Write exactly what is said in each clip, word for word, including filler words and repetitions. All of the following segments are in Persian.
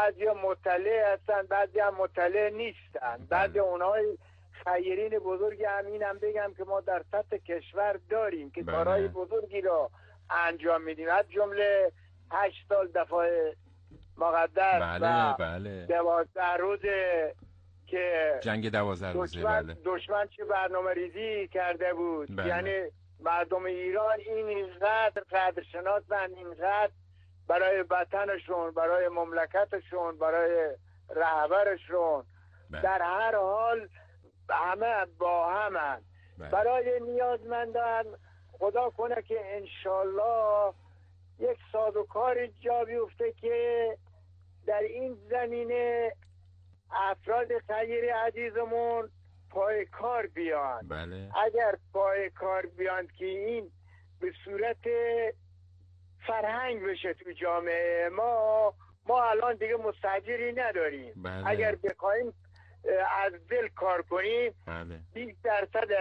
بعضی مطلع هستن، بعضی هم مطلع نیستن. بعضی اونهای خیرین بزرگی هم اینم بگم که ما در سطح کشور داریم که کارهای بزرگی را انجام میدیم، از جمله هشت سال دفاع مقدس بله و بله دوازده روز که جنگ دوازده روزه. دشمن, بله. دشمن چه برنامه ریزی کرده بود. بله. یعنی مردم ایران این اینقدر قدرشناسن، اینقدر برای وطنشون، برای مملکتشون، برای رهبرشون بله. در هر حال همه با همن. بله. برای نیازمندان خدا کنه که انشالله یک سازوکار جا بیفته که در این زمینه افراد خیر عزیزمون پای کار بیان. بله. اگر پای کار بیان که این به صورت فرهنگ بشه تو جامعه ما، ما الان دیگه مستاجری نداریم. بله. اگر بخوایم از دل کار کنیم، بله. بیست درصد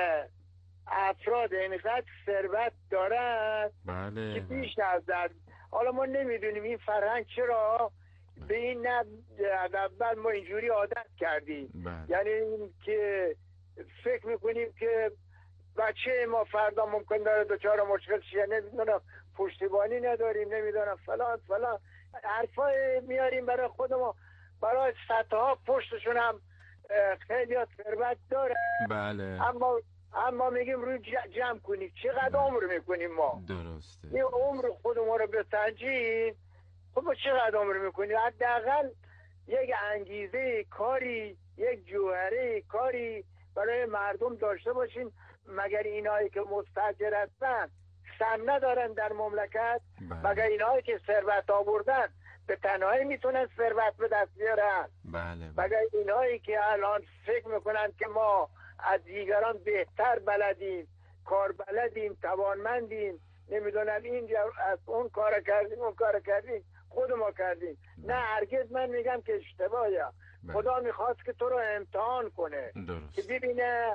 افراد اینقدر ثروت دارن بله. که بیش از در حالا ما نمیدونیم این فرهنگ چرا به این نه از اول ما اینجوری عادت کردیم. بله. یعنی این که فکر میکنیم که بچه ما فردا ممکن داره دوچار مشکل شه، نمیدونم پشتیبانی نداریم، نمیدونم فلان فلان حرفای میاریم برای خودمون، برای صدها پشتشون هم خیلی ثروت داره. بله. اما اما میگیم روی جمع کنیم. چقدر عمر میکنیم ما؟ درسته. این عمر خودمون رو بسنجیم. خب ما چقدر عمر میکنیم؟ حداقل یک انگیزه کاری، یک جوهره کاری برای مردم داشته باشین. مگر اینایی که مستاجر هستن سن ندارن در مملکت؟ مگر اینایی که ثروت آوردن به تنهایی میتونن ثروت به دست بیارن؟ بله. مگر اینایی که الان فکر میکنن که ما از دیگران بهتر بلدیم، کار بلدیم، توانمندیم، نمیدونم این از اون کار کردیم، اون کار کردیم، خود ما کردیم؟ نه هرگز. من میگم که اشتباهه. خدا میخواست که تو رو امتحان کنه. درست. که ببینه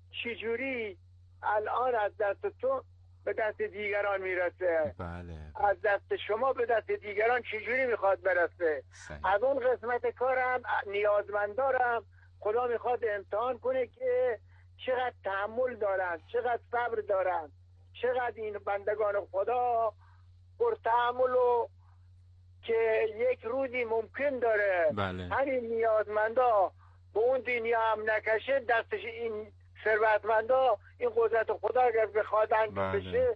چجوری الان از دست تو به دست دیگران میرسه. بله. از دست شما به دست دیگران چجوری میخواد برسه. صحیح. از اون قسمت کارم نیازمندارم خدا میخواد امتحان کنه که چقدر تحمل دارن، چقدر صبر دارن، چقدر این بندگان خدا پر تحمل و که یک روزی ممکن داره بله. همین نیازمندا به اون دنیا هم نکشه، دستش این ثروتمندا این قدرت خدا اگر بخوادن بله. بشه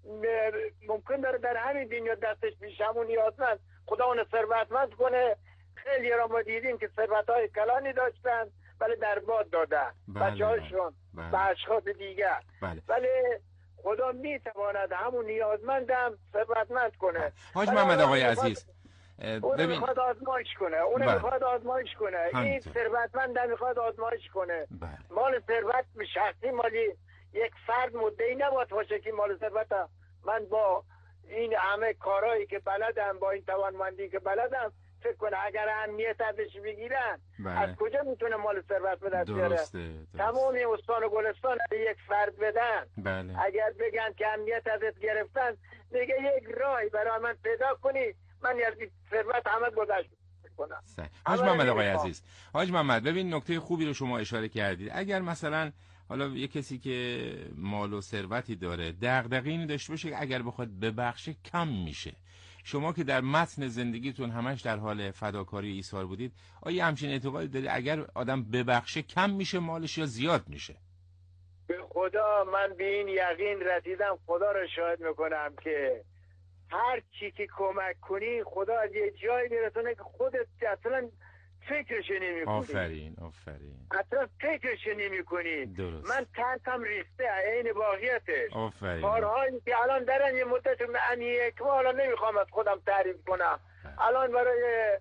ممکن داره در همین دنیا دستش پیش همون نیازمند خدا اون ثروتمند کنه. خیلی را ما دیدیم که ثروت‌های کلانی داشتن ولی در باد دادن بله. بچه هاشون بله. به اشخاص دیگر. بله. ولی خدا میتواند همون نیازمندم ثروتمند کنه. حاج محمد آقای عزیز اون میخواد آزمایش کنه، اون میخواد آزمایش کنه، این ثروتمند میخواد آزمایش کنه. بله. مال ثروت به شخصی مالی یک فرد مدعی نباید باشه که مال ثروت من با این همه کارهایی که بلدم، با این توانمندی که بلدم، فکر کنه اگر اهمیت ازش بگیرن بله. از کجا میتونه مال ثروت به دست بیاره؟ تمام استان و گلستان یک فرد بدن. بله. اگر بگن که اهمیت ازت گرفتن، دیگه یک راهی برای من پیدا کنی، من از ثروت همه گذشت کنم. حاج محمد آقای عزیز، حاج محمد ببین نکته خوبی رو شما اشاره کردید. اگر مثلا حالا یه کسی که مال و ثروتی داره دغدغه‌ای اینو داشته باشه که اگر بخواد ببخشه کم میشه، شما که در متن زندگیتون همش در حال فداکاری ایثار بودید، آیا همچین اعتقادی دارید اگر آدم ببخشه کم میشه مالش یا زیاد میشه؟ به خدا من به این یقین رسیدم، خدا رو شاهد میکنم که هر چی که کمک کنی خدا از یه جایی میرسونه که خودت اصلا فکرش نمی کنی. آفرین آفرین. اصلا فکرش نمی کنی. درست. من تنتم ریخته عین باقیتش. آفرین. کارهایی که الان درن یه مدت معنیه که حالا نمیخوام از خودم تعریف کنم. بله. الان برای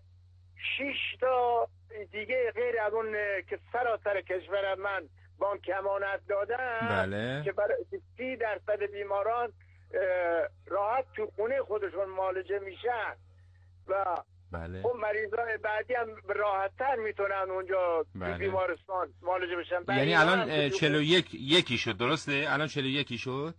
شش تا دیگه غیر از اون که سراسر کشور من بانک امانت دادن، بله. که برای سی درصد بیماران راحت تو خونه خودشون معالجه میشن و بله. خب مریضای بعدی هم راحت‌تر میتونن اونجا بله. بیمارستان معالجه بشن. یعنی الان چهل و یک یکی شد، درسته؟ الان چهل و یک شد؟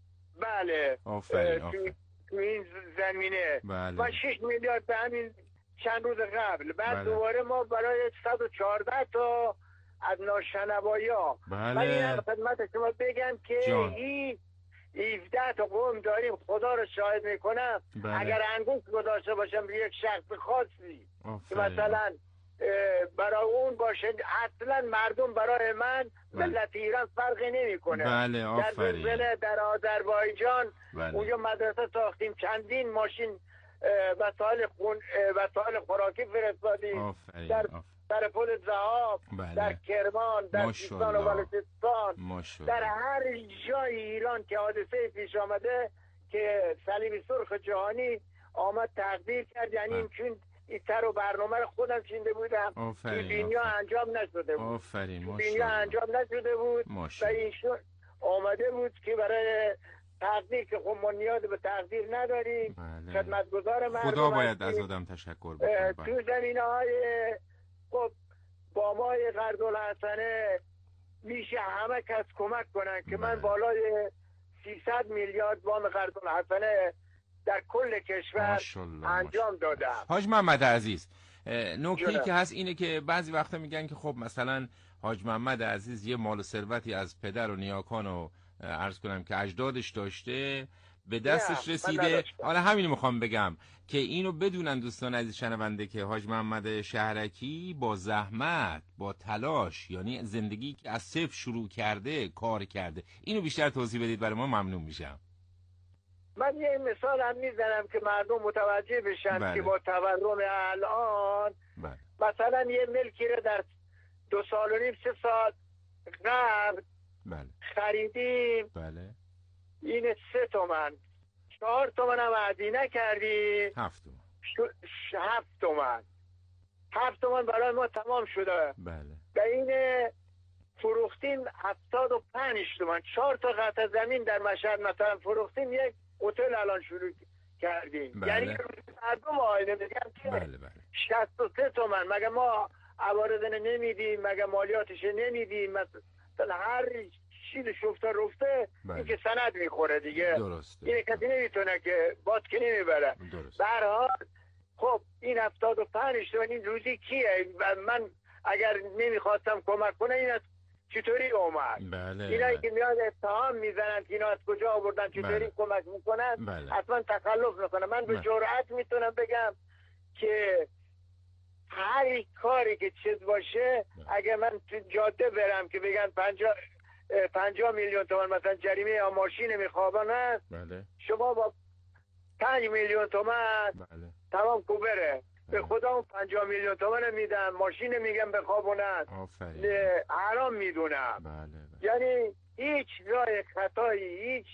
بله. آفرین آفرین. تو این زمینه بله. من شش میلیارد به همین چند روز قبل. بعد بله. دوباره ما برای صد و چهارده تا از ناشنوایی‌ها. بله. من این هم خدمت شما بگم که جان. این هفده تا قوم داریم، خدا رو شاهد میکنم. بله. اگر انگشت گذاشته باشم روی یک شخص خاصی که آفرین. مثلا برای اون باشه، اصلا مردم برای من بله. ملت ایران فرقی نمیکنه. بله در آفرین. زلزله در آذربایجان بله. اونجا مدرسه ساختیم، چندین ماشین وسایل خون وسایل خوراکی فرستادیم. آفرین. در آفرین. در پل ذهاب، بله. در کرمان، در سیستان و بلوچستان، در هر جای ایران که حادثه پیش آمده که صلیب سرخ جهانی آمد تقدیر کرد. یعنی این چون این تر و برنامه رو خودم چینده بودم. آفرین. تو دنیا انجام نشده بود. آفرین. تو دنیا انجام نشده بود و ایشون آمده بود که برای تقدیر که خب ما نیاز به تقدیر نداریم. بله. خدمتگزار مردم خدا باید از آدم تشکر بکنه. تو زمینه های خب با مای قرض‌الحسنه میشه همه کس کمک کنن که من بالای سیصد میلیارد وام قرض‌الحسنه در کل کشور انجام دادم. حاج محمد عزیز، نکته‌ای که هست اینه که بعضی وقتا میگن که خب مثلا حاج محمد عزیز یه مال و ثروتی از پدر و نیاکان و عرض کنم که اجدادش داشته به دستش رسیده. حالا همینو میخوام بگم که اینو بدونن دوستان عزیز شنونده که حاج محمد شهرکی با زحمت، با تلاش، یعنی زندگی که از صفر شروع کرده، کار کرده. اینو بیشتر توضیح بدید برای ما، ممنون میشم. من یه مثال هم میزنم که مردم متوجه بشن. بله. که با تورم الان بله. مثلا یه ملکی رو در دو سال و نیم سه سال قبل بله. خریدیم. بله. این سه تومن، چهار تومن هم عدینه کردیم. هفت تومن. ش... هفت تومن. هفت تومن برای ما تمام شده. بله. به این فروختیم هفتاد و پنج تومن. چهار تا قطعه زمین در مشهد مثلا فروختیم، یک هتل الان شروع کردیم. بله. یعنی مردم آینه میگم که بله بله. شصت و سه تومن. مگه ما عوارض نمیدیم؟ مگه مالیاتش نمیدیم؟ مثلا هر چیز شفته رفته بله. این که سند میخوره دیگه. درسته. این کسی نمیتونه که باد که نمیبره. به هر حال خب این هفتاد و پنج تومن این روزی کیه؟ من اگر نمیخواستم کمک کنه این از چطوری اومد؟ بله. اینایی که میاد اتهام میزنن که اینا از کجا آوردن چطوری بله. کمک میکنن بله. حتما تخلف میکنن. من به جرئت میتونم بگم که هر کاری که چیز باشه بله. اگه من تو جاده برم که بگن پنجاه پنجاه میلیون تومان مثلا جریمه یا ماشین میخوابن بله. شما با پنج میلیون تومان بله. تمام کوبره. به خدا اون پنجاه میلیون تومان میدم، ماشین میگم بخوابونن، حرام میدونم. بله بله. یعنی هیچ راه خطایی، هیچ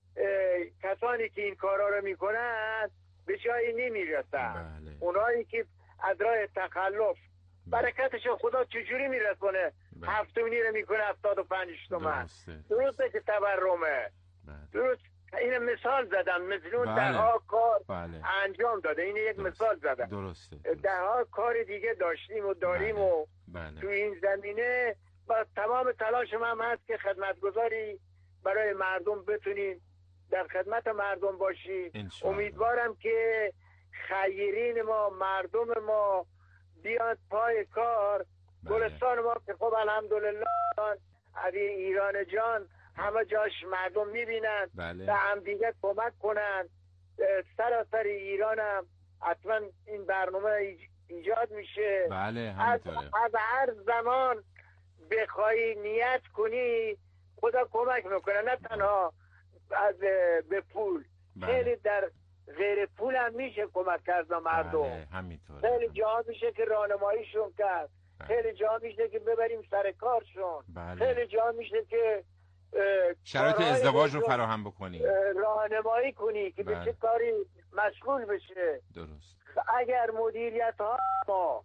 کسانی که این کارا رو میکنن به جایی نمیرسن. بله. اونایی که از راه تخلف برکتش خدا چجوری میرسونه؟ بله. هفتمینی رو میکنه هفتاد و پنج تومن. درسته که تورمه. بله. درست. این مثال زدم، مثلون بله. دهها کار بله. انجام داده. این یک درست. مثال زدم. درسته. درسته. دهها کار دیگه داشتیم و داریم. بله. و بله. تو این زمینه با تمام تلاش من هست که خدمتگزاری برای مردم بتونیم در خدمت مردم باشیم. امیدوارم که خیرین ما، مردم ما بیاد پای کار. بله. گلستان ما که خب الحمدلله از ایران جان همه جاش مردم میبینن. بله. به هم دیگه کمک کنن. سراسر ایران هم حتما این برنامه ایجاد میشه. بله از, از هر زمان بخوای نیت کنی خدا کمک میکنه، نه تنها از به پول. بله. خیلی در غیر پول هم میشه کمک کرد مردم. بله. همینطوره. خیلی جا میشه که راهنماییشون کرد. بله. خیلی جا میشه که ببریم سر کارشون. بله. خیلی جا میشه که شرایط ازدواج رو فراهم بکنی، راهنمایی کنی که بله. به چه کاری مشغول بشه. درست. اگر مدیریت ها ما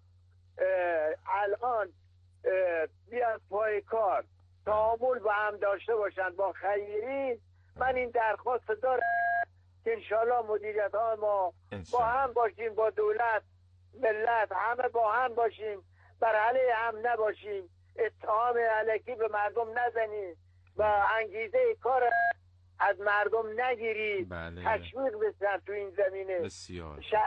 الان بیان پای کار تعامل با هم داشته باشن با خیرین، من این درخواست دارم که انشالله مدیریت ها ما با هم باشیم، با دولت ملت همه با هم باشیم، بر علیه هم نباشیم، اتهام الکی به مردم نزنیم و انگیزه کار از مردم نگیرید. بله. تشویق بسن تو این زمینه. بسیار. ش...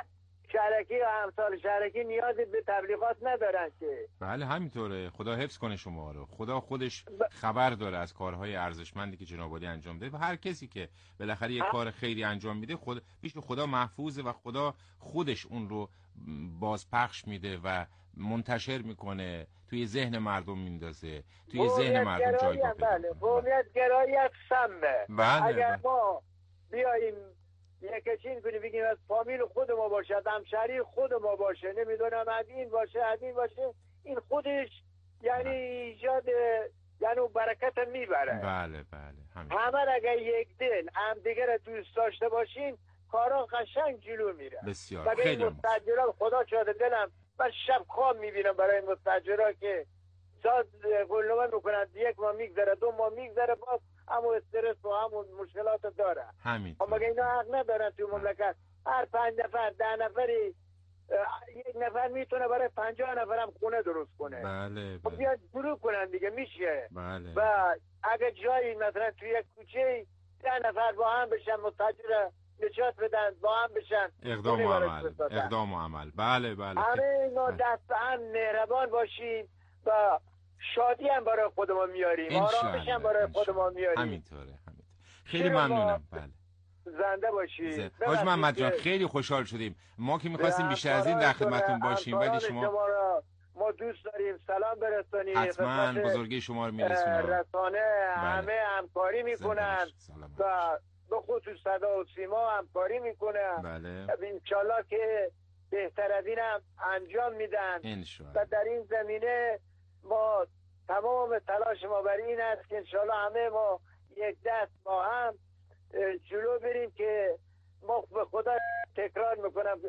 شهرکی و امثال شهرکی نیازی به تبلیغات ندارن که. بله همینطوره. خدا حفظ کنه شما رو. خدا خودش خبر داره از کارهای ارزشمندی که جناب عالی انجام ده و هر کسی که بالاخره یک کار خیری انجام میده خود پیش خدا محفوظه و خدا خودش اون رو بازپخش میده و منتشر میکنه، توی ذهن مردم میندازه، توی ذهن مردم جایگاه پیدا بله، قومیت گراییت سمه. بله اگر بله. ما بیاییم یک چین کنیم بگیم از فامیل خود ما باشه، همشهری خود ما باشه، نمیدونم از این باشه از این باشه، این خودش یعنی ایجاد یعنی برکت میبره. بله بله همین. همه اگر یک دل هم دیگر دوست داشته باشین کارا قشنگ جلو میره. بسیار خیلی مستاجران خدا شاده دلم من شب خواب میبینم برای مستاجرها که ساز گلنامه میکنن، یک ماه میگذره دو ماه میگذره باز همون استرس و همون مشکلات داره. همین. اما اینا حق ندارن توی مملکت. هر پنج نفر ده نفری یک نفر میتونه برای پنجاه نفرم خونه درست کنه. بله خب بله. بیاد شروع کنن دیگه میشه. بله. و اگه جایی مثلا توی یک کوچه ده نفر با هم بشن مستاجر نجات بدن با هم بشن اقدام و عمل. اقدام و عمل. بله بله. همه اینا دست هم مهربان باشیم و شادی هم برای خودمون میاریم، آرامش هم برای خودمون میاریم. همینطوره همینطوره. خیلی ممنونم. بله. زنده باشید. حاج محمد جان خیلی خوشحال شدیم. ما که می‌خواستیم بیشتر از این در خدمتتون باشیم ولی شما ما دوست داریم سلام برسونید. حتما بزرگی شما رو میرسونم. رسانه همه همکاری میکنن و به خصوص صدا و سیما همکاری میکنن. بله. انشالله که بهتر از این هم انجام میدن و در این زمینه ما تمام تلاش ما بر این است که انشالله همه ما یک دست با هم جلو بریم که ما به خدا تکرار میکنم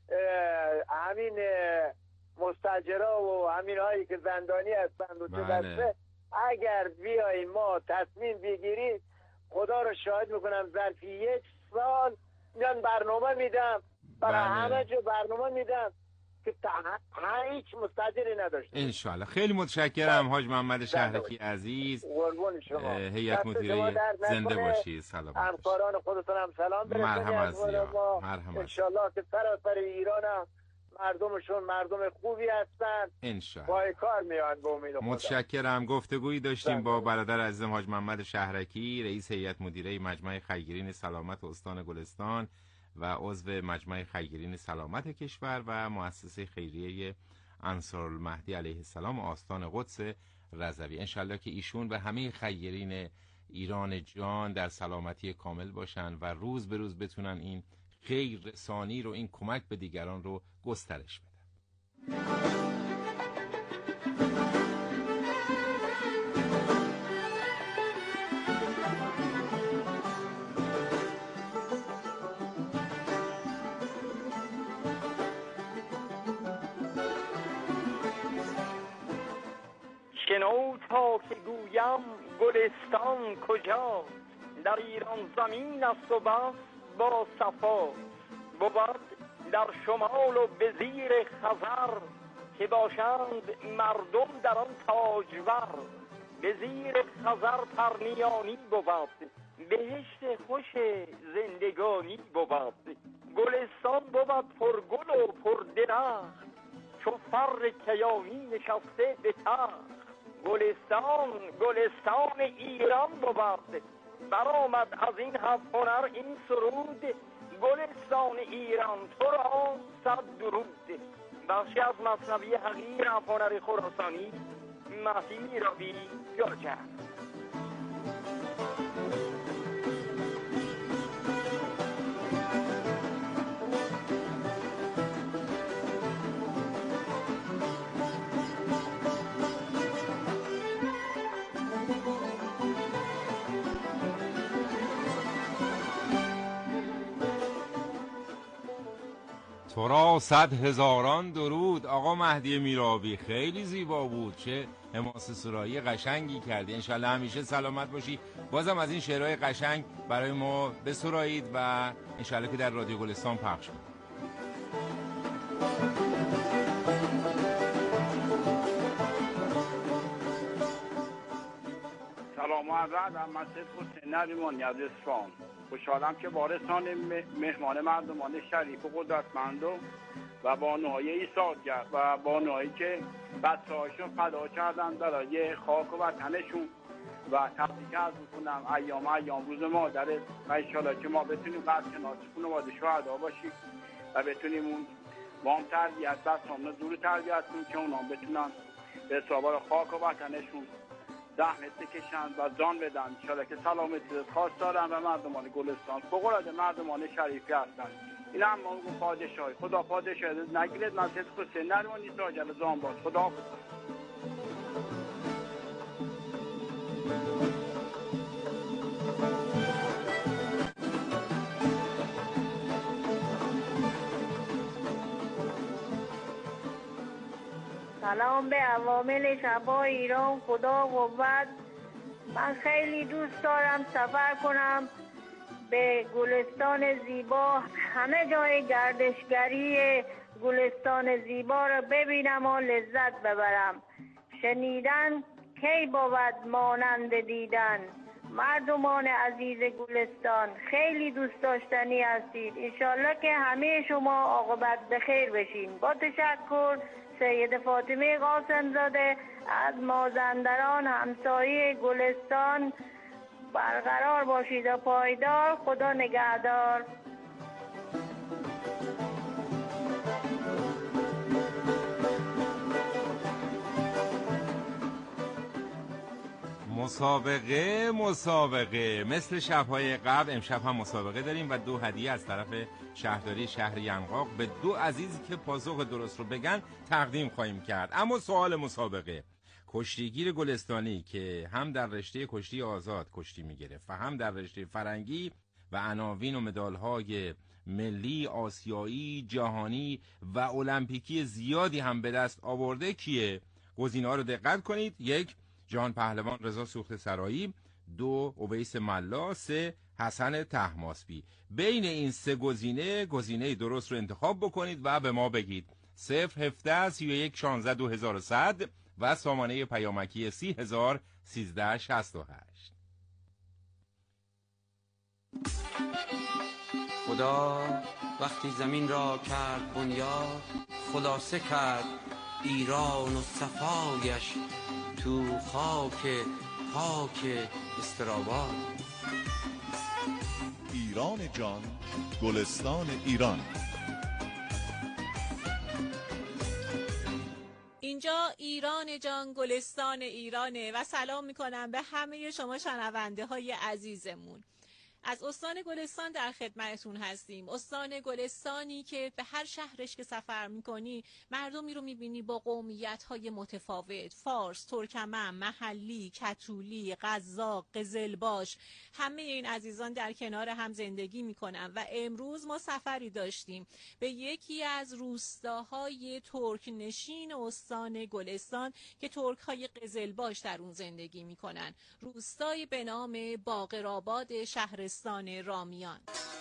همین مستاجرها و همین هایی که زندانی هستند و بله. اگر بیاییم ما تصمیم بگیریم خدا رو شاهد میکنم ظرفی یک سال میان برنامه میدم برای همه جو برنامه میدم که هیچ مستاجری نداشته. انشالله. خیلی متشکرم حاج محمد شهرکی عزیز. قربون شما. هیئت مدیره زنده باشی. سلام. همکاران خودتون هم سلام برسونید. مرحبا عزیزم. مرحبا. انشالله که سراسر ایران هم مردمشون مردم خوبی هستن. انشالله. پای کار میان به امید خدا. متشکرم. گفتگویی داشتیم با برادر عزیزم حاج محمد شهرکی، رئیس هیئت مدیره مجمع خیرین سلامت استان گلستان و عضو مجمع خیرین سلامت کشور و مؤسسه خیریه انصارالمهدی علیه السلام آستان قدس رضوی. انشالله که ایشون و همه خیرین ایران جان در سلامتی کامل باشن و روز به روز بتونن این خیر رسانی رو، این کمک به دیگران رو گسترش بدن. شنو تا که گویم گلستان کجا، در ایران زمین است و بس با صفا، بود در شمال و به زیر خزر، که باشند مردم در آن تاجور. به زیر خزر پرنیانی بود، بهشت خوش زندگانی بود. گلستان بود پر گل و پر درخت، چو فر کیانی نشسته به تخت. گلستان گلستان ایران بود، برآمد از این هفت هنر این سرود. گلستان ایران تو را صد درود. بخشی از مثنوی حقیر هفت هنر خراسانی مهدی راوی گرجه. تو را صد هزاران درود. آقا مهدی میرابی خیلی زیبا بود، چه حماسه سرایی قشنگی کردی. انشالله همیشه سلامت باشی. بازم از این شعرهای قشنگ برای ما بسرایید و انشالله که در رادیو گلستان پخش کنید. سلام و عرض. من سید حسین نریمان از اصفهان. خوشحالم که وارثان مهمان مردمان شریف و قدرتمند و بانوهای ایثارگر و بانوهایی که بچه‌هاشون فدا کردن برای خاک و وطنشون و تبریک عرض می‌کنم. ایام ایام روز مادره و انشالله که ما بتونیم در کنار خانواده شهدا باشیم و بتونیم اون وام تربیت بچه‌هامون دور تربیت کنیم که اونا بتونن به سوابار خاک و وطنشون زحمت بکشن و جان بدن. انشالله که سلامتی خاص دارن و مردمان گلستان فوق‌العاده مردمان شریفی هستن. این هم ما میگم پادشاهی خدا پادشاهی نگیرد. من سید حسین نرمانی ساجل زانباز خدا حافظ. سلام به عوامل شبا ایران. خدا قوت. من خیلی دوست دارم سفر کنم به گلستان زیبا، همه جای گردشگری گلستان زیبا رو ببینم و لذت ببرم. شنیدن کی بود مانند دیدن. مردمان عزیز گلستان خیلی دوست داشتنی هستید. انشالله که همه شما عاقبت بخیر بشین. با تشکر، سید فاطمه قاسم زاده از مازندران همسایه گلستان. برقرار باشید و پایدار. خدا نگهدار. مسابقه مسابقه مثل شب‌های قبل امشب هم مسابقه داریم و دو هدیه از طرف شهرداری شهر ینقاق به دو عزیزی که پاسخ درست رو بگن تقدیم خواهیم کرد. اما سوال مسابقه، کشتیگیر گلستانی که هم در رشته کشتی آزاد کشتی میگرفت و هم در رشته فرنگی و عناوین و مدال‌های ملی، آسیایی، جهانی و المپیکی زیادی هم به دست آورده کیه؟ گزینه‌ها رو دقت کنید. یک، جان پهلوان رضا سوخته سرایی. دو، اویس ملا. سه، حسن طهماسبی. بین این سه گزینه گزینه درست رو انتخاب بکنید و به ما بگید. صفر هفده سی و یک شانزده دو هزار و صد و سامانه پیامکی سی هزار سیزده شصت و هشت. خدا وقتی زمین را کرد بنیاد، خلاصه کرد ایران و صفایش تو خاک پاک استراباد. ایران جان، گلستان ایران. اینجا ایران جان گلستان ایرانه و سلام میکنم به همه شما شنونده های عزیزمون. از استان گلستان در خدمتتون هستیم. استان گلستانی که به هر شهرش که سفر میکنی مردمی رو میبینی با قومیت‌های متفاوت، فارس، ترکمن، محلی، کتولی، قزاق، قزلباش. همه این عزیزان در کنار هم زندگی میکنن و امروز ما سفری داشتیم به یکی از روستاهای ترک نشین استان گلستان که ترک‌های قزلباش در اون زندگی میکنن. روستایی به نام باقرآباد شهرستان رامیان.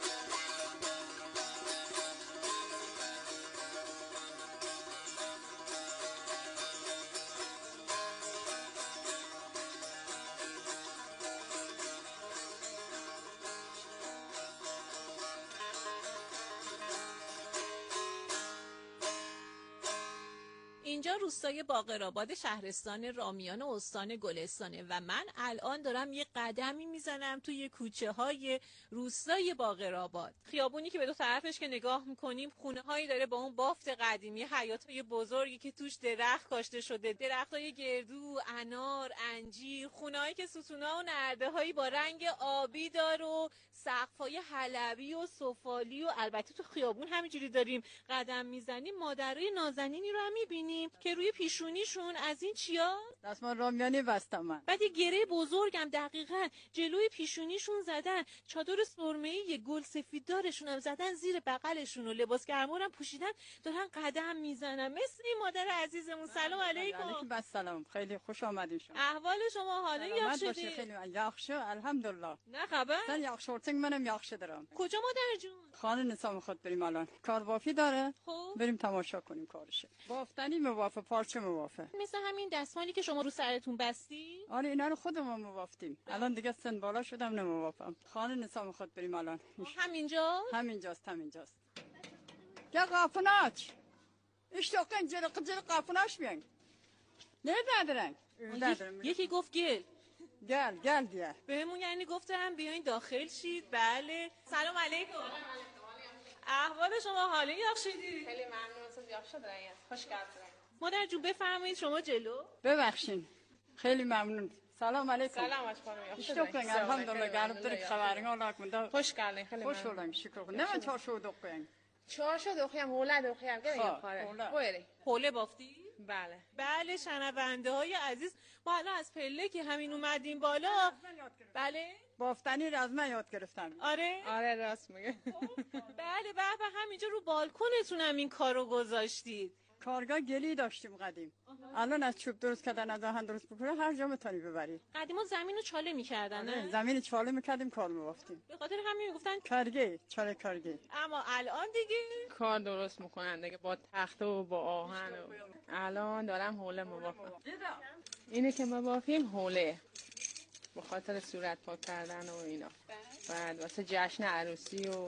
اینجا روستای باقرآباد شهرستان رامیان و استان گلستانه و من الان دارم یه قدمی میزنم توی کوچه های روستای باقرآباد. خیابونی که به دو طرفش که نگاه میکنیم خونه هایی داره با اون بافت قدیمی، حیاط های بزرگی که توش درخت کاشته شده، درخت های گردو، انار، انجیر، خونه هایی که ستونا و نرده هایی با رنگ آبی داره و سقف های حلبی و سفالی و البته تو خیابون همینجوری داریم قدم میزنیم مادرای نازنینی رو هم میبینیم که روی پیشونیشون از این چیا؟ دستمال رامیانی بستم من. بعد یه گره بزرگم دقیقاً جلوی پیشونیشون زدن، چادر سرمه‌ای گل سفیددارشون هم زدن زیر بغلشون و لباس گرما هم پوشیدن، دارن قدم میزنن مثل این مادر عزیزمون. سلام علیکم. علیکم السلام. خیلی خوش آمدین شما. احوال شما حالا یاخشدی؟ خیلی یاخشو الحمدلله. نه خبر؟ من یاخشورتنگ منم یاخشه دارم. کجا مادر جون؟ خانه نسام خود بریم الان. کار بافی داره. خب بریم تماشا کنیم کارش. بافتنی و موافق، پارچه موافق. مثل همین دستمالی که شما رو سرتون بستی؟ آره اینا رو خودمون موافقیم. الان دیگه سن بالا شدم نموافقم. خانه نسا میخواد بریم الان. همینجا؟ همینجاست همینجاست. Ya kapını aç. İşte o pencere kıcırı kapını açmayın. Nerededirən? یکی گفت گل. Gel gel diye. بهمون یعنی گفتم بیاین داخل شید. بله. سلام علیکم. احوال شما حالا یاخشیدی؟ خیلی ممنون از یاخشیدین. خوش geldiniz. مادر جون بفرمایید شما جلو. ببخشین. خیلی ممنون. سلام علیکم. سلام خانم. İşte o kadar elhamdülillah gelip durup xəbərini alaq. Hoş geldin. Xeyli Hoş olun şükür. Ne من çarşıda okuyun? چهارشو دخیم هوله دخیم گه یا خاره بویری حوله بافتی؟ بله بله شنونده های عزیز ما الان از پله که همین اومدیم بالا بله بافتنی را از من یاد گرفتم آره آره راست میگه بله به به همینجا رو بالکنتون هم این کارو گذاشتید کارگاه گلی داشتیم قدیم الان از چوب درست کردن از آهن درست بکنه هر جا میتونی ببری قدیما زمینو چاله میکردن نه زمین چاله میکردیم کار می‌بافتیم به خاطر همین میگفتن کارگه چاله کارگه اما الان دیگه کار درست میکنن دیگه با تخته و با آهن و الان دارم حوله مبافم اینه که مبافیم حوله به خاطر صورت پاک کردن و اینا بعد واسه جشن عروسی و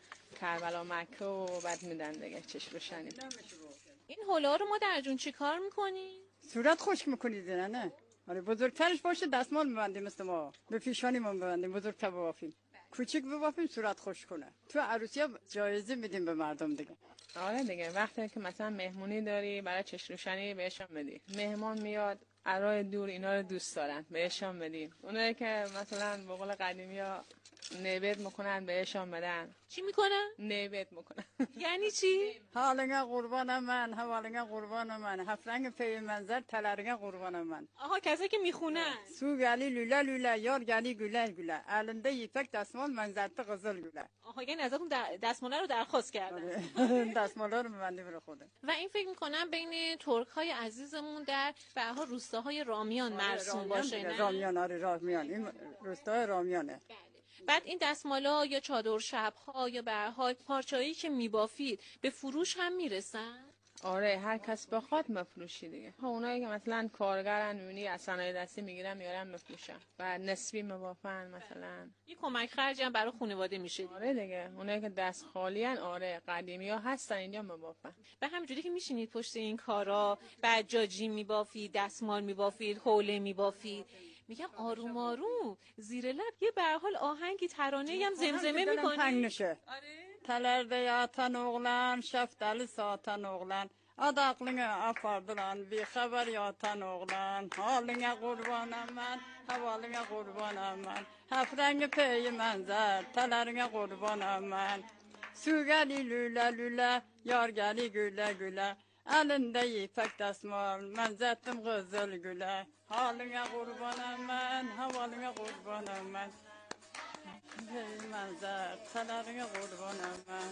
کربلا مکه و بعد میدن دیگه چشم روشنی این حوله رو ما در جون چی کار میکنی؟ صورت خشک میکنید نه نه آره بزرگترش باشه دستمال میبندیم مثل ما به پیشانی ما میبندیم بزرگتر ببافیم کوچیک ببافیم صورت خشک کنه تو عروسی ها جایزه میدیم به مردم دیگه آره دیگه وقتی که مثلا مهمونی داری برای چشم روشنی بهشون بدی مهمان میاد ارای دور اینا رو دوست دارن بهشون بدیم اونایی که مثلا به قول قدیمی ها نیوید میکنن بهشون بدن چی میکنن؟ نیوید میکنن یعنی چی؟ حالنگه قربان من حوالنگه قربان من هفرنگ پی منظر تلرگه قربان من آها کسایی که میخونن سو گلی لوله لوله یار گلی گله گله النده یفک دستمال منظرت غزل گله آها یعنی ازتون دستماله رو درخواست کردن دستماله رو میبندیم برای خوده و این فکر میکنم بین ترک های عزیزمون در به هر حال روستاهای رامیان مرسوم باشه نه رامیان آره رامیان این روستای رامیانه بعد این دستمالا یا چادر شب‌ها یا به هر حال پارچه‌ای که میبافید به فروش هم میرسن؟ آره هر کس بخواد مفروشی دیگه اونایی که مثلا کارگرن میونی از صنایع دستی میگیرن میارن مفروشن و نسبی مبافن مثلا یه کمک خرجی هم برای خانواده میشه دیگه. آره دیگه اونایی که دست خالی ان آره قدیمی ها هستن اینجا مبافن به همینجوری که میشینید پشت این کارا بجاجی میبافید دستمال میبافید حوله میبافید میگم آروم آروم زیر لب یه به هر حال آهنگی ترانه‌ای هم زمزمه میکنی تنگ نشه آره تلرده یاتن oğlan şeftali satan oğlan adaklını apardılan bir haber yatan oğlan haline kurbanam ben havaline kurbanam ben hep rengi peyi menzer telerine kurbanam ben su geli lüle lüle yar geli güle güle elinde ipek desmal menzettim kızıl güle haline kurbanam ben havaline kurbanam ben Hey manzar, salarına kurbanam ben.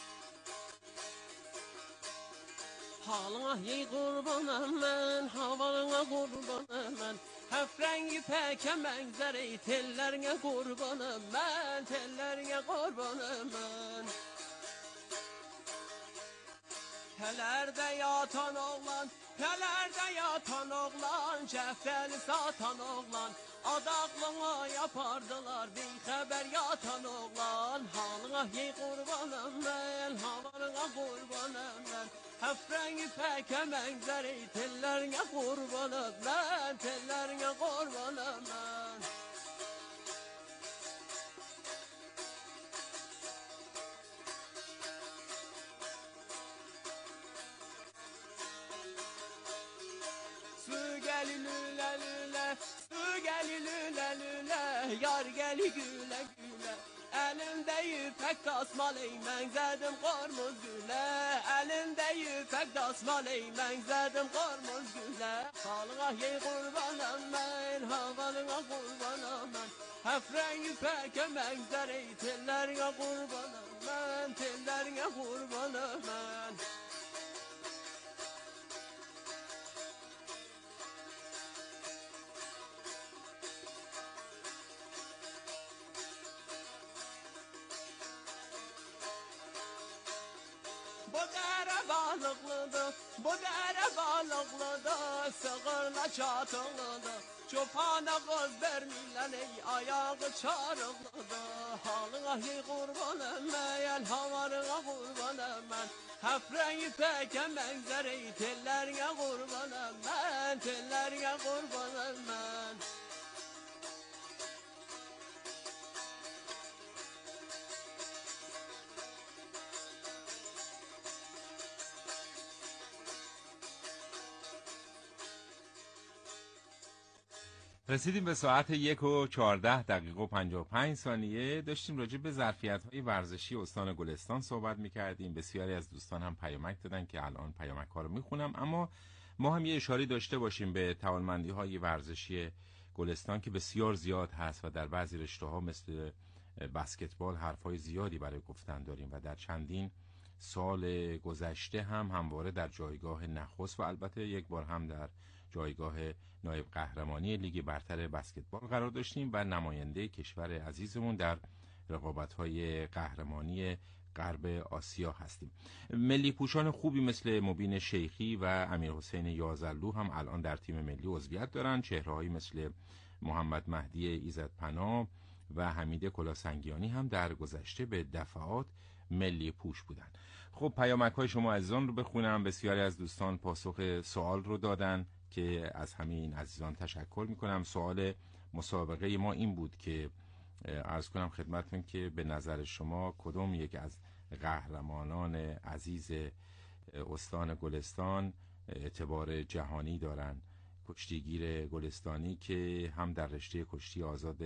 Halına hey kurbanam ben, havalına kurbanam ben. Hafrengi peke menzeri, tellerine kurbanam ben, tellerine kurbanam ben. Telerde yatan oğlan, telerde yatan oğlan, cefteli satan oğlan. Adaklığına yapardılar bir haber yatan oğlan halına ye kurbanım ben havalına kurbanım ben hafrengi peke menzeri tellerine kurbanım ben tellerine kurbanım ben su geli lüle lüle su geli lüle lüle yar geli güle güle elimde yüpek tasmaley menzedim kormuz güle elimde yüpek tasmaley menzedim kormuz güle halına ye kurbanım ben havalına kurbanım ben hafren yüpek menzeri tellerine kurbanım ben tellerine kurbanım ben Bu karabalıklıdır, bu dere balıklıdır, sığırla çatılıdır. Çopana kız vermirler ey ayağı çarıklıdır. Halına ey kurbanım meyel havarına kurbanım ben. Hep rengi peke menzereyi tellerine kurbanım ben, tellerine kurbanım ben. رسیدیم به ساعت یک و چهارده دقیقه و پنجاه و پنج ثانیه. داشتیم راجع به ظرفیت‌های ورزشی استان گلستان صحبت می‌کردیم. بسیاری از دوستان هم پیامک دادن که الان پیامک‌ها رو می‌خونم، اما ما هم یه اشاره داشته باشیم به توانمندی‌های ورزشی گلستان که بسیار زیاد هست و در بعضی رشته‌ها مثل بسکتبال حرف‌های زیادی برای گفتن داریم و در چندین سال گذشته هم همواره در جایگاه نخست و البته یک بار هم در جایگاه نایب قهرمانی لیگ برتر بسکتبال قرار داشتیم و نماینده کشور عزیزمون در رقابت‌های قهرمانی غرب آسیا هستیم. ملی پوشان خوبی مثل مبین شیخی و امیر حسین یازلو هم الان در تیم ملی عضویت دارن. چهره‌هایی مثل محمد مهدی ایزدپناه و حمید کلاسنگیانی هم در گذشته به دفعات ملی پوش بودن. خب پیامک‌های شما عزیزان رو بخونم. بسیاری از دوستان پاسخ سوال رو دادن که از همین عزیزان تشکر میکنم. سوال مسابقه ما این بود که عرض کنم خدمتتون که به نظر شما کدوم یک از قهرمانان عزیز استان گلستان اعتبار جهانی دارن؟ کشتیگیر گلستانی که هم در رشته کشتی آزاد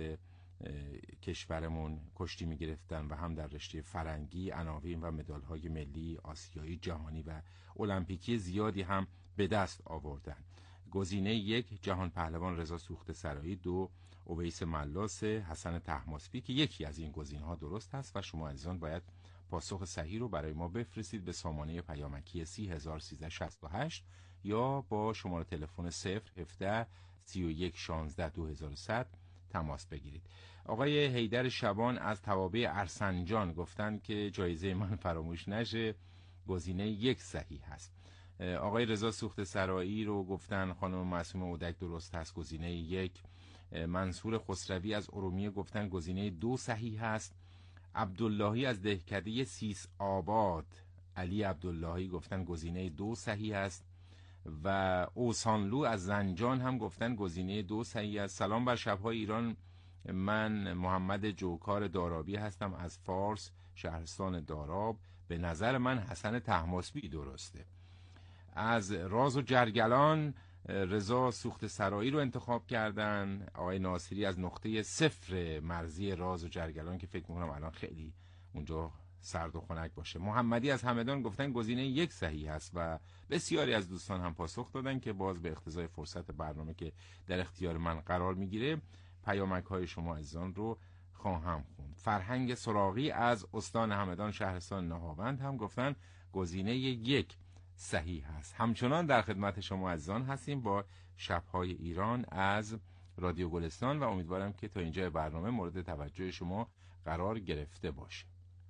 کشورمون کشتی میگرفتن و هم در رشته فرنگی عناوین و مدال‌های ملی، آسیایی، جهانی و المپیکی زیادی هم به دست آوردن. گزینه یک جهان پهلوان رضا سوخته سرایی، دو اویس ملاس، حسن طهماسبی که یکی از این گزینه‌ها درست هست و شما عزیزان باید پاسخ صحیح رو برای ما بفرستید به سامانه پیامکی سی هزار و سیصد و شصت و هشت یا با شماره تلفن صفر هفده سی و یک شانزده دو هزار و صد تماس بگیرید. آقای حیدر شبان از توابع ارسنجان گفتن که جایزه من فراموش نشه، گزینه یک صحیح هست. آقای رضا سوخته سرایی رو گفتن خانم معصومه اودک درست هست، گزینه یک. منصور خسروی از ارومیه گفتن گزینه دو صحیح هست. عبداللهی از دهکده سیس آباد، علی عبداللهی گفتن گزینه دو صحیح است و اوسانلو از زنجان هم گفتن گزینه دو صحیح است. سلام بر شب‌های ایران، من محمد جوکار دارابی هستم از فارس شهرستان داراب، به نظر من حسن طهماسبی درسته. از راز و جرگلان رضا سوخته سرایی رو انتخاب کردن. آقای ناصری از نقطه صفر مرزی راز و جرگلان که فکر میکنم الان خیلی اونجا سرد و خنک باشه. محمدی از همدان گفتن گزینه یک صحیح هست و بسیاری از دوستان هم پاسخ دادن که باز به اقتضای فرصت برنامه که در اختیار من قرار میگیره پیامک های شما عزیزان رو خواهم خوند. فرهنگ سراغی از استان همدان شهرستان نهاوند هم گفتن گزینه یک صحیح هست. همچنان در خدمت شما عزیزان هستیم با شب‌های ایران از رادیو گلستان و امیدوارم که تا اینجا برنامه مورد توجه شما قرار گرفته باشه.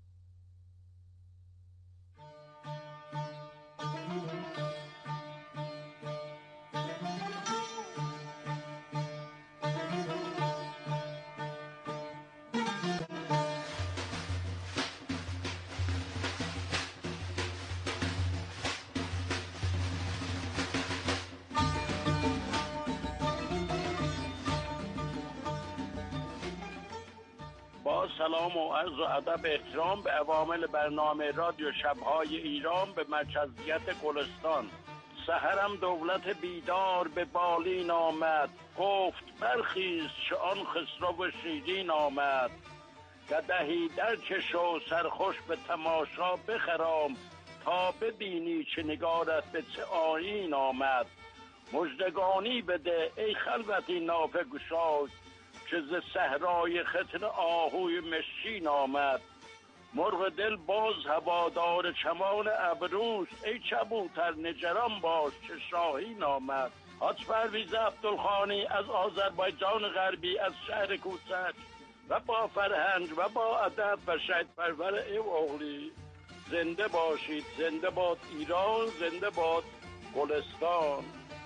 سلام و عرض و ادب احترام به عوامل برنامه رادیو شب‌های ایران به مرکزیت گلستان. سحرم دولت بیدار به بالین آمد، گفت برخیز چه آن خسرو شیرین آمد. قدحی در چش و سرخوش به تماشا بخرام، تا ببینی چه نگارت به چه آیین آمد. مژدگانی بده ای خلوتی نافه گشای، که ز صحرای ختن آهوی مشکین آمد. مرغ دل باز هوادار چمان ابروست، ای کبوتر نگران باش که شاهین آمد. حاج پرویز عبدالخانی از آذربایجان غربی از شهر کوچک و با فرهنگ و با ادب و شهید پرور ای اوغلی، زنده باشید، زنده باد ایران، زنده باد گلستان.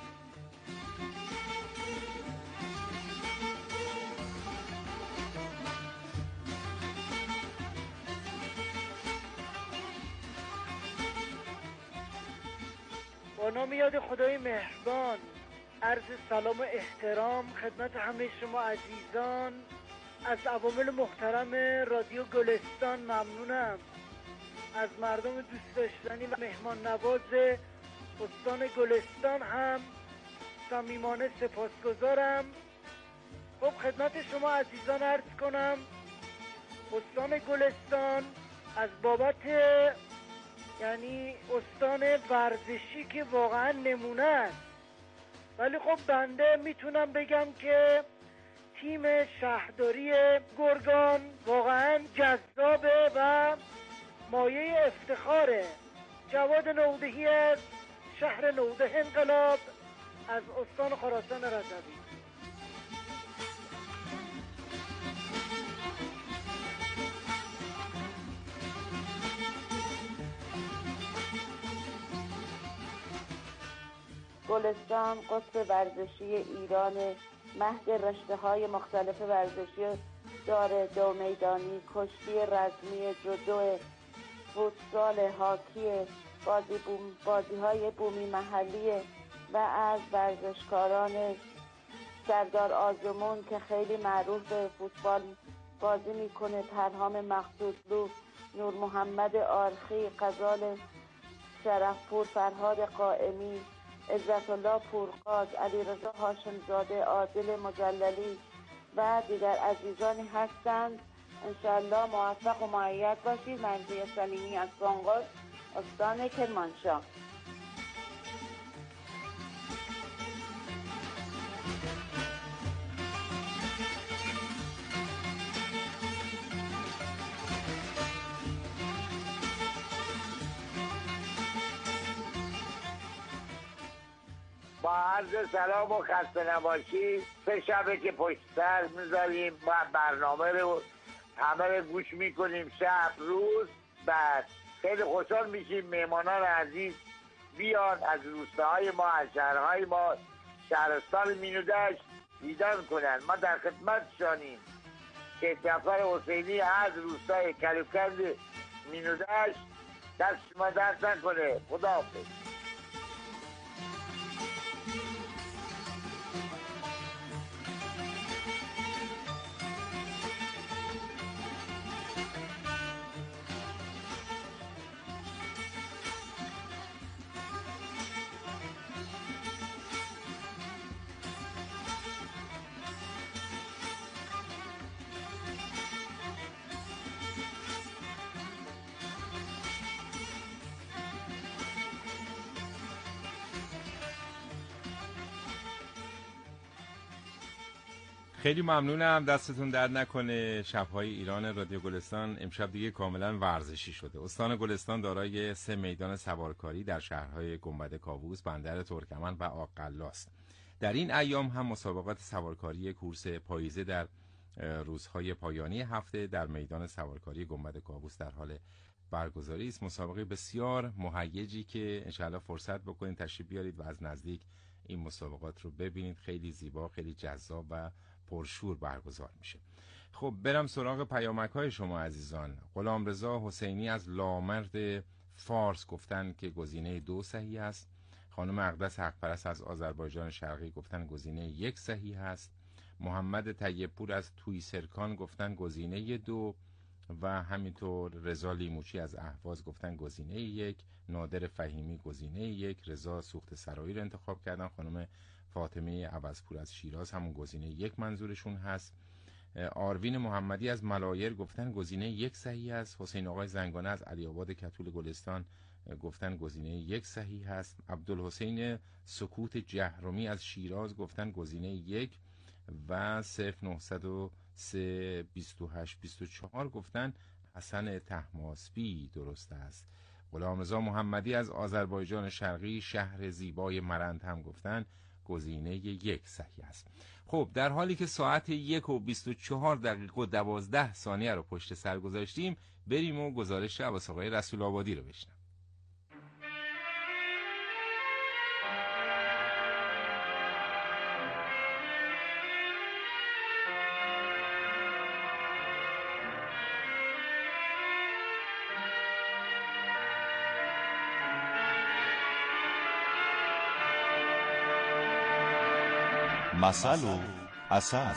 با نام یاد خدای مهربان، عرض سلام و احترام خدمت همه شما عزیزان. از عوامل محترم رادیو گلستان ممنونم. از مردم دوست داشتنی و مهمان نواز استان گلستان هم صمیمانه سپاسگزارم. خب خدمت شما عزیزان عرض کنم استان گلستان از بابت یعنی استان ورزشی که واقعا نمونه است، ولی خب بنده میتونم بگم که تیم شهرداری گرگان واقعا جذابه و مایه افتخاره. جواد نودهی از شهر نوده انقلاب از استان خراسان رضوی. گلستان قطب ورزشی ایران، مهد رشته های مختلف ورزشی داره: دو میدانی، کشتی رزمی، جودو، فوتسال، هاکی، بازی, بوم، بازی های بومی محلی و از ورزشکاران سردار آزمون که خیلی معروف به فوتبال بازی میکنه، پرهام مقصودلو، نور محمد آرخی، غزال شرفپور، فرهاد قائمی، عزت الله پورقاز، علیرضا هاشمزاده، عادل مجللی و دیگر عزیزانی هستند. انشاءالله موفق و مؤید باشید. مرضیه سلیمی از بانقل، استان کرمانشاه. با عرض سلام و خسته نباشی. سه شبه که پشت سر میذاریم و برنامه رو همه رو گوش میکنیم شب روز. بعد خیلی خوشحال میشیم مهمانان عزیز بیان از روستاهای ما، از شهرهای ما، شهرستان مینودشت دیدن کنن. ما در خدمت شانیم که جعفر حسینی از روستای کلوکند مینودشت دست شما درد نکنه. خداحافظ. خیلی ممنونم، دستتون درد نکنه. شب‌های ایران رادیو گلستان امشب دیگه کاملا ورزشی شده. استان گلستان دارای سه میدان سوارکاری در شهرهای گنبد کاووس، بندر ترکمن و آق‌قلا است. در این ایام هم مسابقات سوارکاری کورس پاییزه در روزهای پایانی هفته در میدان سوارکاری گنبد کاووس در حال برگزاری است. مسابقه بسیار مهیجی که انشاءالله فرصت بکنید تشریف بیارید و از نزدیک این مسابقات رو ببینید. خیلی زیبا، خیلی جذاب و پرشور برگزار میشه. خب برم سراغ پیامک های شما عزیزان. غلامرضا حسینی از لامرد فارس گفتن که گزینه دو صحیح است. خانم اقدس حقپرست از آذربایجان شرقی گفتن گزینه یک صحیح است. محمد طیبپور از تویسرکان گفتن گزینه دو و همینطور رضا لیموچی از اهواز گفتن گزینه یک. نادر فهیمی گزینه یک. رضا سوخت سرایی رو انتخاب کردن. خانم فاطمه عوضپور از شیراز همون گزینه یک منظورشون هست. آروین محمدی از ملایر گفتن گزینه یک صحیح است. حسین آقای زنگانه از علی آباد کتول گلستان گفتن گزینه یک صحیح است. عبدالحسین سکوت جهرمی از شیراز گفتن گزینه یک و صفر نهصد و سه بیست و هشت بیست و چهار گفتن حسن طهماسبی درست است. غلامرضا محمدی از آذربایجان شرقی شهر زیبای مرند هم گفتن گزینه یک صحیح است. خب در حالی که ساعت یک و بیست و چهار دقیقه و دوازده ثانیه رو پشت سر گذاشتیم، بریم و گزارش عباس آقای رسول آبادی رو بشنویم. مثل و اثر.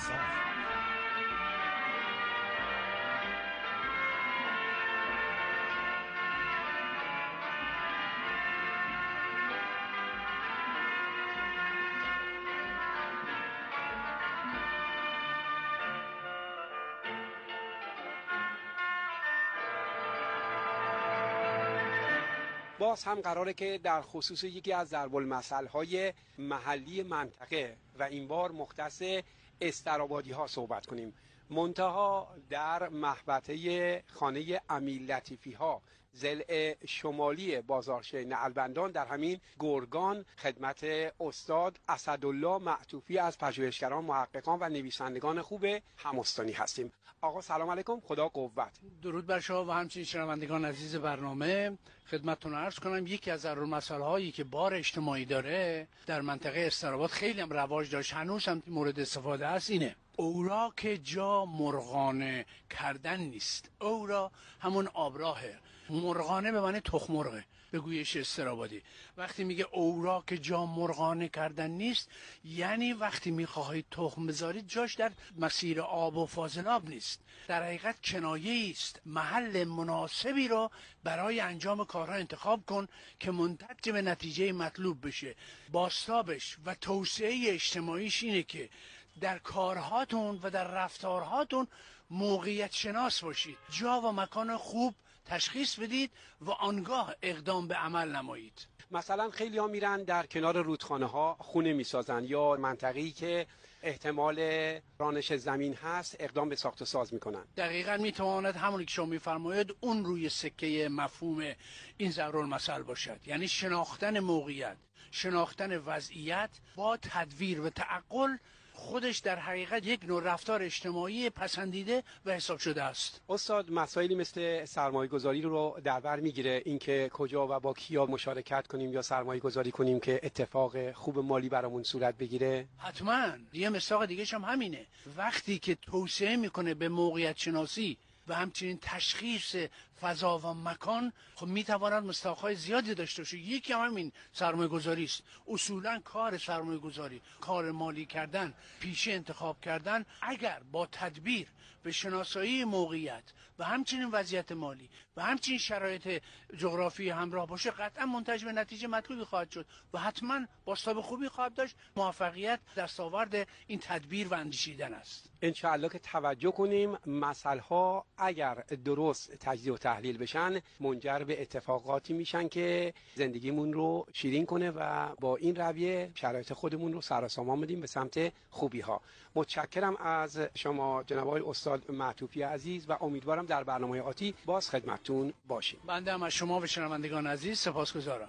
باز هم قراره که در خصوص یکی از ضرب‌المثل‌های محلی منطقه و این بار مختص استرابادی ها صحبت کنیم. منتها در محبطه خانه امیر لطیفی ها ضلع شمالی بازارچه نعلبندان در همین گرگان خدمت استاد اسدالله معطوفی از پژوهشگران، محققان و نویسندگان خوب همستانی هستیم. آقا سلام علیکم، خدا قوت. درود بر شما و همچنین شنوندگان عزیز برنامه. خدمتتون عرض کنم یکی از ضرورالمثل‌هایی که بار اجتماعی داره در منطقه استراباد خیلی هم رواج داشت، هنوز هم مورد استفاده است، اینه: اوراق جا مرغانه کردن نیست. اورا همون آبراهه، مرغانه به معنی تخم مرغه به گویش استرابادی. وقتی میگه اوراق جا مرغانه کردن نیست، یعنی وقتی میخواهید تخم بذارید جاش در مسیر آب و فاضلاب نیست. در حقیقت کنایه است. محل مناسبی رو برای انجام کارها انتخاب کن که منتج به نتیجه مطلوب بشه. بازتابش و توسعه اجتماعیش اینه که در کارهاتون و در رفتارهاتون موقعیت شناس باشید، جا و مکان خوب تشخیص بدید و آنگاه اقدام به عمل نمایید. مثلا خیلی ها میرن در کنار رودخانه ها خونه میسازن یا منطقه‌ای که احتمال رانش زمین هست اقدام به ساخت و ساز میکنن. دقیقاً میتواند همونی که شما میفرمایید اون روی سکه مفهوم این ضرورالمثل باشد، یعنی شناختن موقعیت، شناختن وضعیت با تدبیر و تعقل خودش در حقیقت یک نوع رفتار اجتماعی پسندیده و حساب شده است. استاد، مسائلی مثل سرمایه گذاری رو در بر میگیره، اینکه کجا و با کیا مشارکت کنیم یا سرمایه گذاری کنیم که اتفاق خوب مالی برامون صورت بگیره؟ حتما. یه مثال دیگه هم همینه، وقتی که توسعه میکنه به موقعیت شناسی و همچنین تشخیص فضا و مکان، خب میتواند مصداق‌های زیادی داشته باشه. یکی هم همین سرمایه گذاری است. اصولا کار سرمایه گذاری، کار مالی کردن، پیشه انتخاب کردن، اگر با تدبیر به شناسایی موقعیت و همچنین وضعیت مالی و همچنین شرایط جغرافی همراه باشه، قطعا منتج به نتیجه مطلوبی خواهد شد و حتما بازتاب خوبی خواهد داشت. موفقیت دستاورد این تدبیر و اندیشیدن است. انشاءالله که توجه کنیم مسائل‌ها اگر درست تجزیه و تحلیل بشن منجر به اتفاقاتی میشن که زندگیمون رو شیرین کنه و با این رویه شرایط خودمون رو سر و سامان بدیم به سمت خوبی ها. متشکرم از شما جناب آقای استاد معطوفی عزیز و امیدوارم در برنامه آتی باز خدمتتون باشیم. بنده هم از شما و شنوندگان عزیز سپاسگزارم.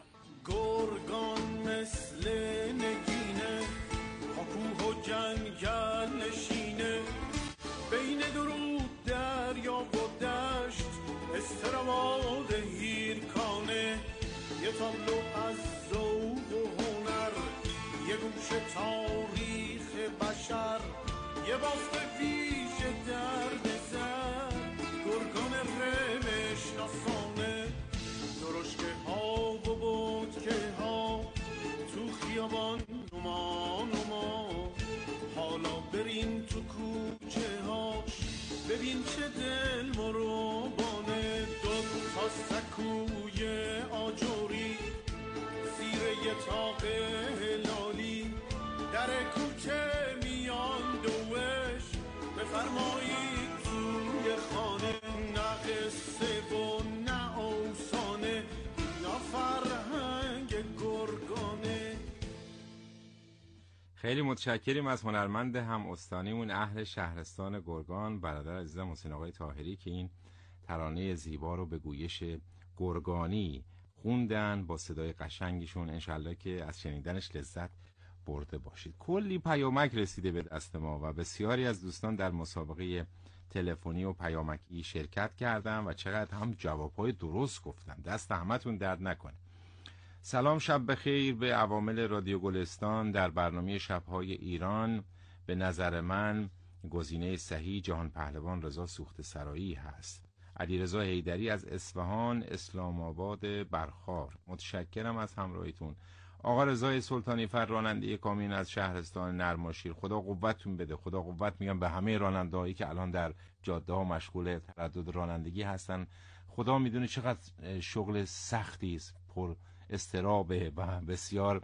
گرگان مثل نگینه، کوه و جنگل نشینه، بین درود دریا و دشت استراباد هیرکانه، یه تابلو از ذوق و هنر، یه گوشه تاریخ بشر، یه بافت ویژ درد سر، گرگان رمش ناسانه، درشکه ها و بودکه ها تو خیابان نما نما، حالا بریم تو کوچه هاش ببین چه دل مروبانه، دو تا سکوی آجوری زیر یه تاق هلالی، در کوچه میان دوش بفرمایید توی خانه، نه قصه و نه افسانه، نه فرهنگ گرگانه. خیلی متشکریم از هنرمند هم استانیمون اهل شهرستان گرگان، برادر عزیزم حسین آقای طاهری، که این ترانه زیبا رو به گویش گرگانی خوندن با صدای قشنگشون. انشالله که از شنیدنش لذت برده باشید. کلی پیامک رسیده به دست ما و بسیاری از دوستان در مسابقه تلفنی و پیامکی شرکت کردن و چقدر هم جوابهای درست گفتن. دست همتون درد نکنه. سلام، شب بخیر به عوامل رادیو گلستان. در برنامه شب‌های ایران به نظر من گزینه صحیح جهان پهلوان رضا سوخته سرایی هست. علیرضا حیدری از اصفهان اسلام آباد برخار، متشکرم از همراهیتون. آقا رضای سلطانی فر راننده کامیون از شهرستان نرماشیر، خدا قوتتون بده. خدا قوت میگم به همه راننده‌هایی که الان در جاده ها مشغول تردد رانندگی هستن. خدا میدونه چقدر شغل سختی است، پر استرابه و بسیار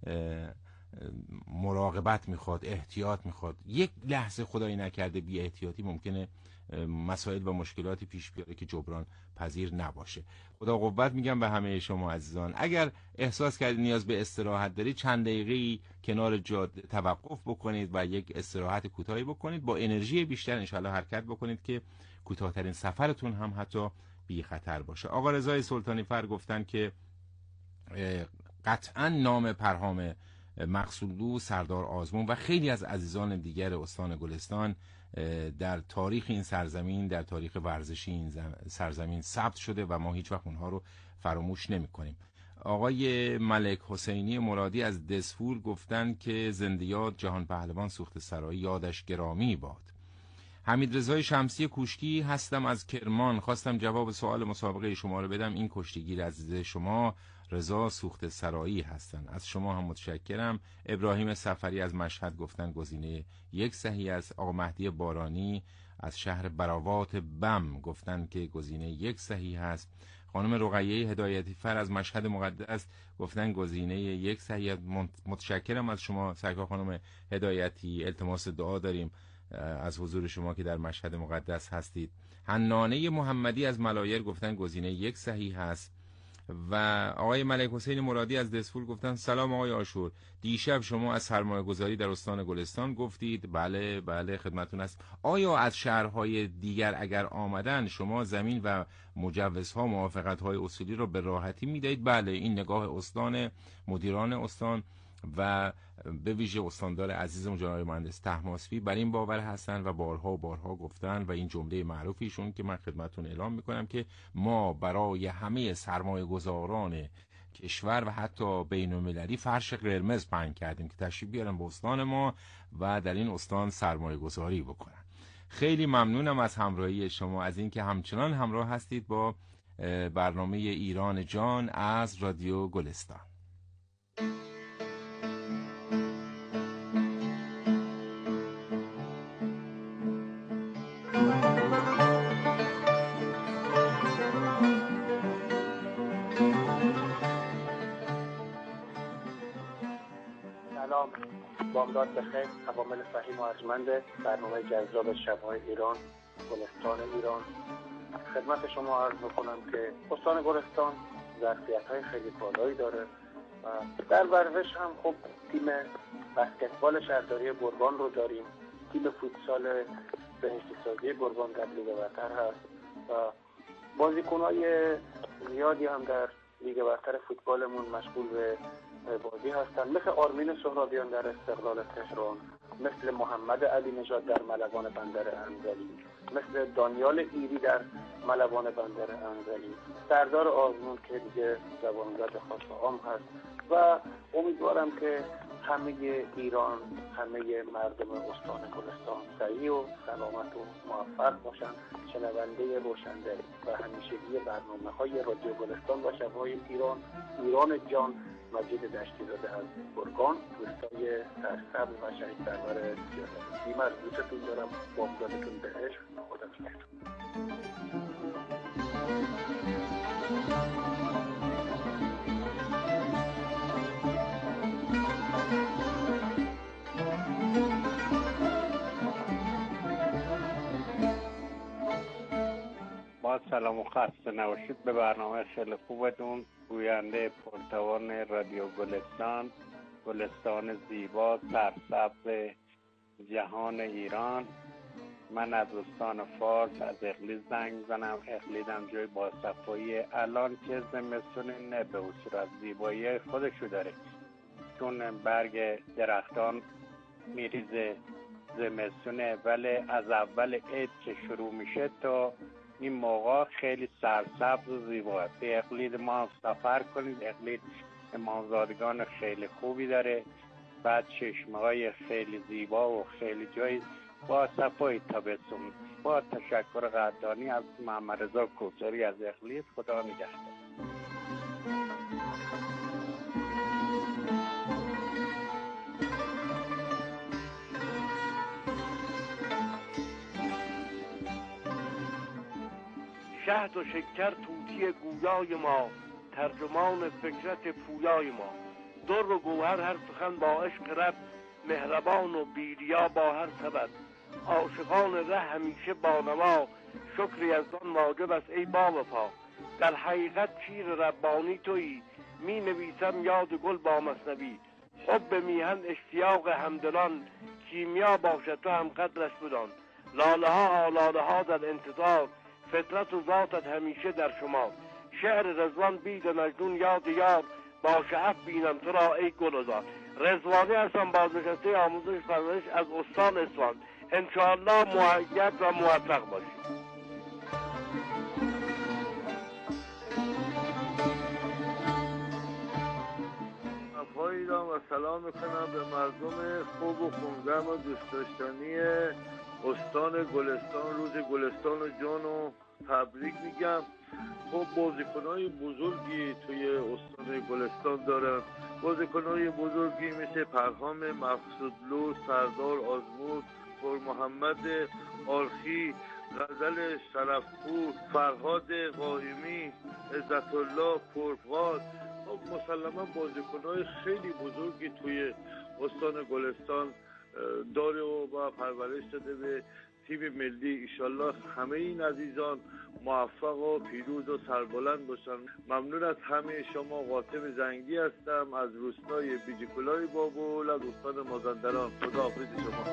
مراقبت میخواد، احتیاط میخواد. یک لحظه خدایی نکرده بی احتیاطی ممکنه مسائل و مشکلاتی پیش بیاره که جبران پذیر نباشه. خدا قوت میگم به همه شما عزیزان. اگر احساس کردید نیاز به استراحت دارید، چند دقیقه‌ای کنار جاده توقف بکنید و یک استراحت کوتاهی بکنید، با انرژی بیشتر انشالله حرکت بکنید که کوتاه‌ترین سفرتون هم حتی بی خطر باشه. آقا رضای سلطانی فر گفتن که قطعا نام پرهام مقصودلو، سردار آزمون و خیلی از عزیزان دیگر استان گلستان در تاریخ این سرزمین، در تاریخ ورزشی این سرزمین ثبت شده و ما هیچ وقت اونها رو فراموش نمی کنیم. آقای ملک حسینی مرادی از دسفول گفتن که زنده یاد جهان پهلوان سوخته سرایی، یادش گرامی باد. حمید رضای شمسی کوشکی هستم از کرمان، خواستم جواب سوال مسابقه شما رو بدم. این کشتیگیر عزیز شما رضا سوخته سرایی هستن، از شما هم متشکرم. ابراهیم سفری از مشهد گفتن گزینه یک صحیح است. آقا مهدی بارانی از شهر براوات بم گفتن که گزینه یک صحیح است. خانم رقیه هدایتی فر از مشهد مقدس گفتن گزینه یک صحیح است. متشکرم از شما سرکار خانم هدایتی، التماس دعا داریم از حضور شما که در مشهد مقدس هستید. حنانه محمدی از ملایر گفتن گزینه یک صحیح است. و آقای ملک حسین مرادی از دسفول گفتن سلام آقای آشور، دیشب شما از سرمایه گذاری در استان گلستان گفتید. بله بله خدمتون است. آیا از شهرهای دیگر اگر آمدن شما زمین و مجوزها، موافقت‌های اصولی رو به راحتی میدهید؟ بله، این نگاه استان، مدیران استان و به ویژه استاندار عزیزم جناب مهندس طهماسبی بر این باور هستن و بارها و بارها گفتن و این جمله معروفیشون که من خدمتتون اعلام میکنم که ما برای همه سرمایه گذاران کشور و حتی بین المللی فرش قرمز پهن کردیم که تشریف بیارن به استان ما و در این استان سرمایه گذاری بکنن. خیلی ممنونم از همراهی شما، از اینکه همچنان همراه هستید با برنامه ایران جان از رادیو گلستان. بامداد بخیر، عوامل فهیم و ارجمند برنامه جذاب شب‌های ایران، گلستان ایران. خدمت شما عرض میکنم که استان گلستان ظرفیت‌های خیلی بالایی داره و در ورزش هم خب تیم بسکتبال شهرداری گرگان رو داریم، تیم فوتسال بهشتی سازی گرگان در لیگ برتر هست و بازیکن‌های زیادی هم در لیگ برتر فوتبالمون مشغول به بازی هستن، مثل آرمین سهرابیان در استقلال تهران، مثل محمد علی نژاد در ملوان بندر انزلی، مثل دانیال ایری در ملوان بندر انزلی، سردار آزمون که دیگه زبانزد خاص عام هست و امیدوارم که همه ایران، همه مردم استان گلستان سعید و سلامت و موفق باشن. شنونده روشنده و همیشگی برنامه‌های رادیو گلستان و شب‌های ایران، ایران جان، مجید دشتی زاده از گرگان، روستای سرسبز و شهید سرور سیاست. بیمار دوستتون دارم، بامدادتون به عشق. خدا نگهدار. با سلام و خسته نباشید به برنامه خیلی خوبتون. گوینده پرتوان رادیو گلستان، گلستان زیبا سرسبز جهان ایران. من از استان فارس از اقلید زنگ زنم. اقلیدم جای با صفایی، الان که زمستون نه به صورت زیبایی خودشو داره، چون برگ درختان میریزه زمستونه، ولی از اول عید که شروع میشه تا این موقع خیلی سرسبز و زیبا. به اقلید ما سفر کنید، اقلید امامزادگان خیلی خوبی داره، بعد چشمه‌های خیلی زیبا و خیلی جای با صفای تابستون. با تشکر قدردانی از محمد رضا کوسری از اقلید. خدا نگهدار. شهد و شکر طوطی گویای ما، ترجمان فکرت پویای ما. در و گوهر هر سخن با عشق رب، مهربان و بیریا با هر سبب. عاشقان ره همیشه با نوا، شکری از آن واجب است ای با وفا. در حقیقت شیر ربانی تویی، می نویسم یاد گل با مثنوی. حب میهن اشتیاق همدلان، کیمیا باشد تو هم قدرش بدان. لاله ها آلاله ها در انتظار، فطرت و ذاتت همیشه در شما. شعر رضوان بید مجنون یاد یار، با شعف بینم تو را ای گلزار. رضوانی هستم، بازنشسته آموزش پرورش از استان اصفهان. انشاءالله مؤید و موفق باشید. ایران و سلام میکنم به مردم خوب و خونگرم و دوست داشتنی استان گلستان. روز گلستان و جان و تبریک میگم. خب بازیکنای بزرگی توی استان گلستان دارن، بازیکنای بزرگی مثل پرهام مقصودلو، سردار آزمون، پر محمد آرخی، غزل شرفپور، فرهاد قائمی، عزت الله پرفغاد. خب مسلما بازیکن‌های خیلی بزرگی توی استان گلستان داره و پرورش داده به تیم ملی. ایشالله همه این عزیزان موفق و پیروز و سربلند باشن. ممنون از همه شما. قاسم زنگی هستم از روستای بیجیکلای بابل از استان مازندران. خداحافظ شما.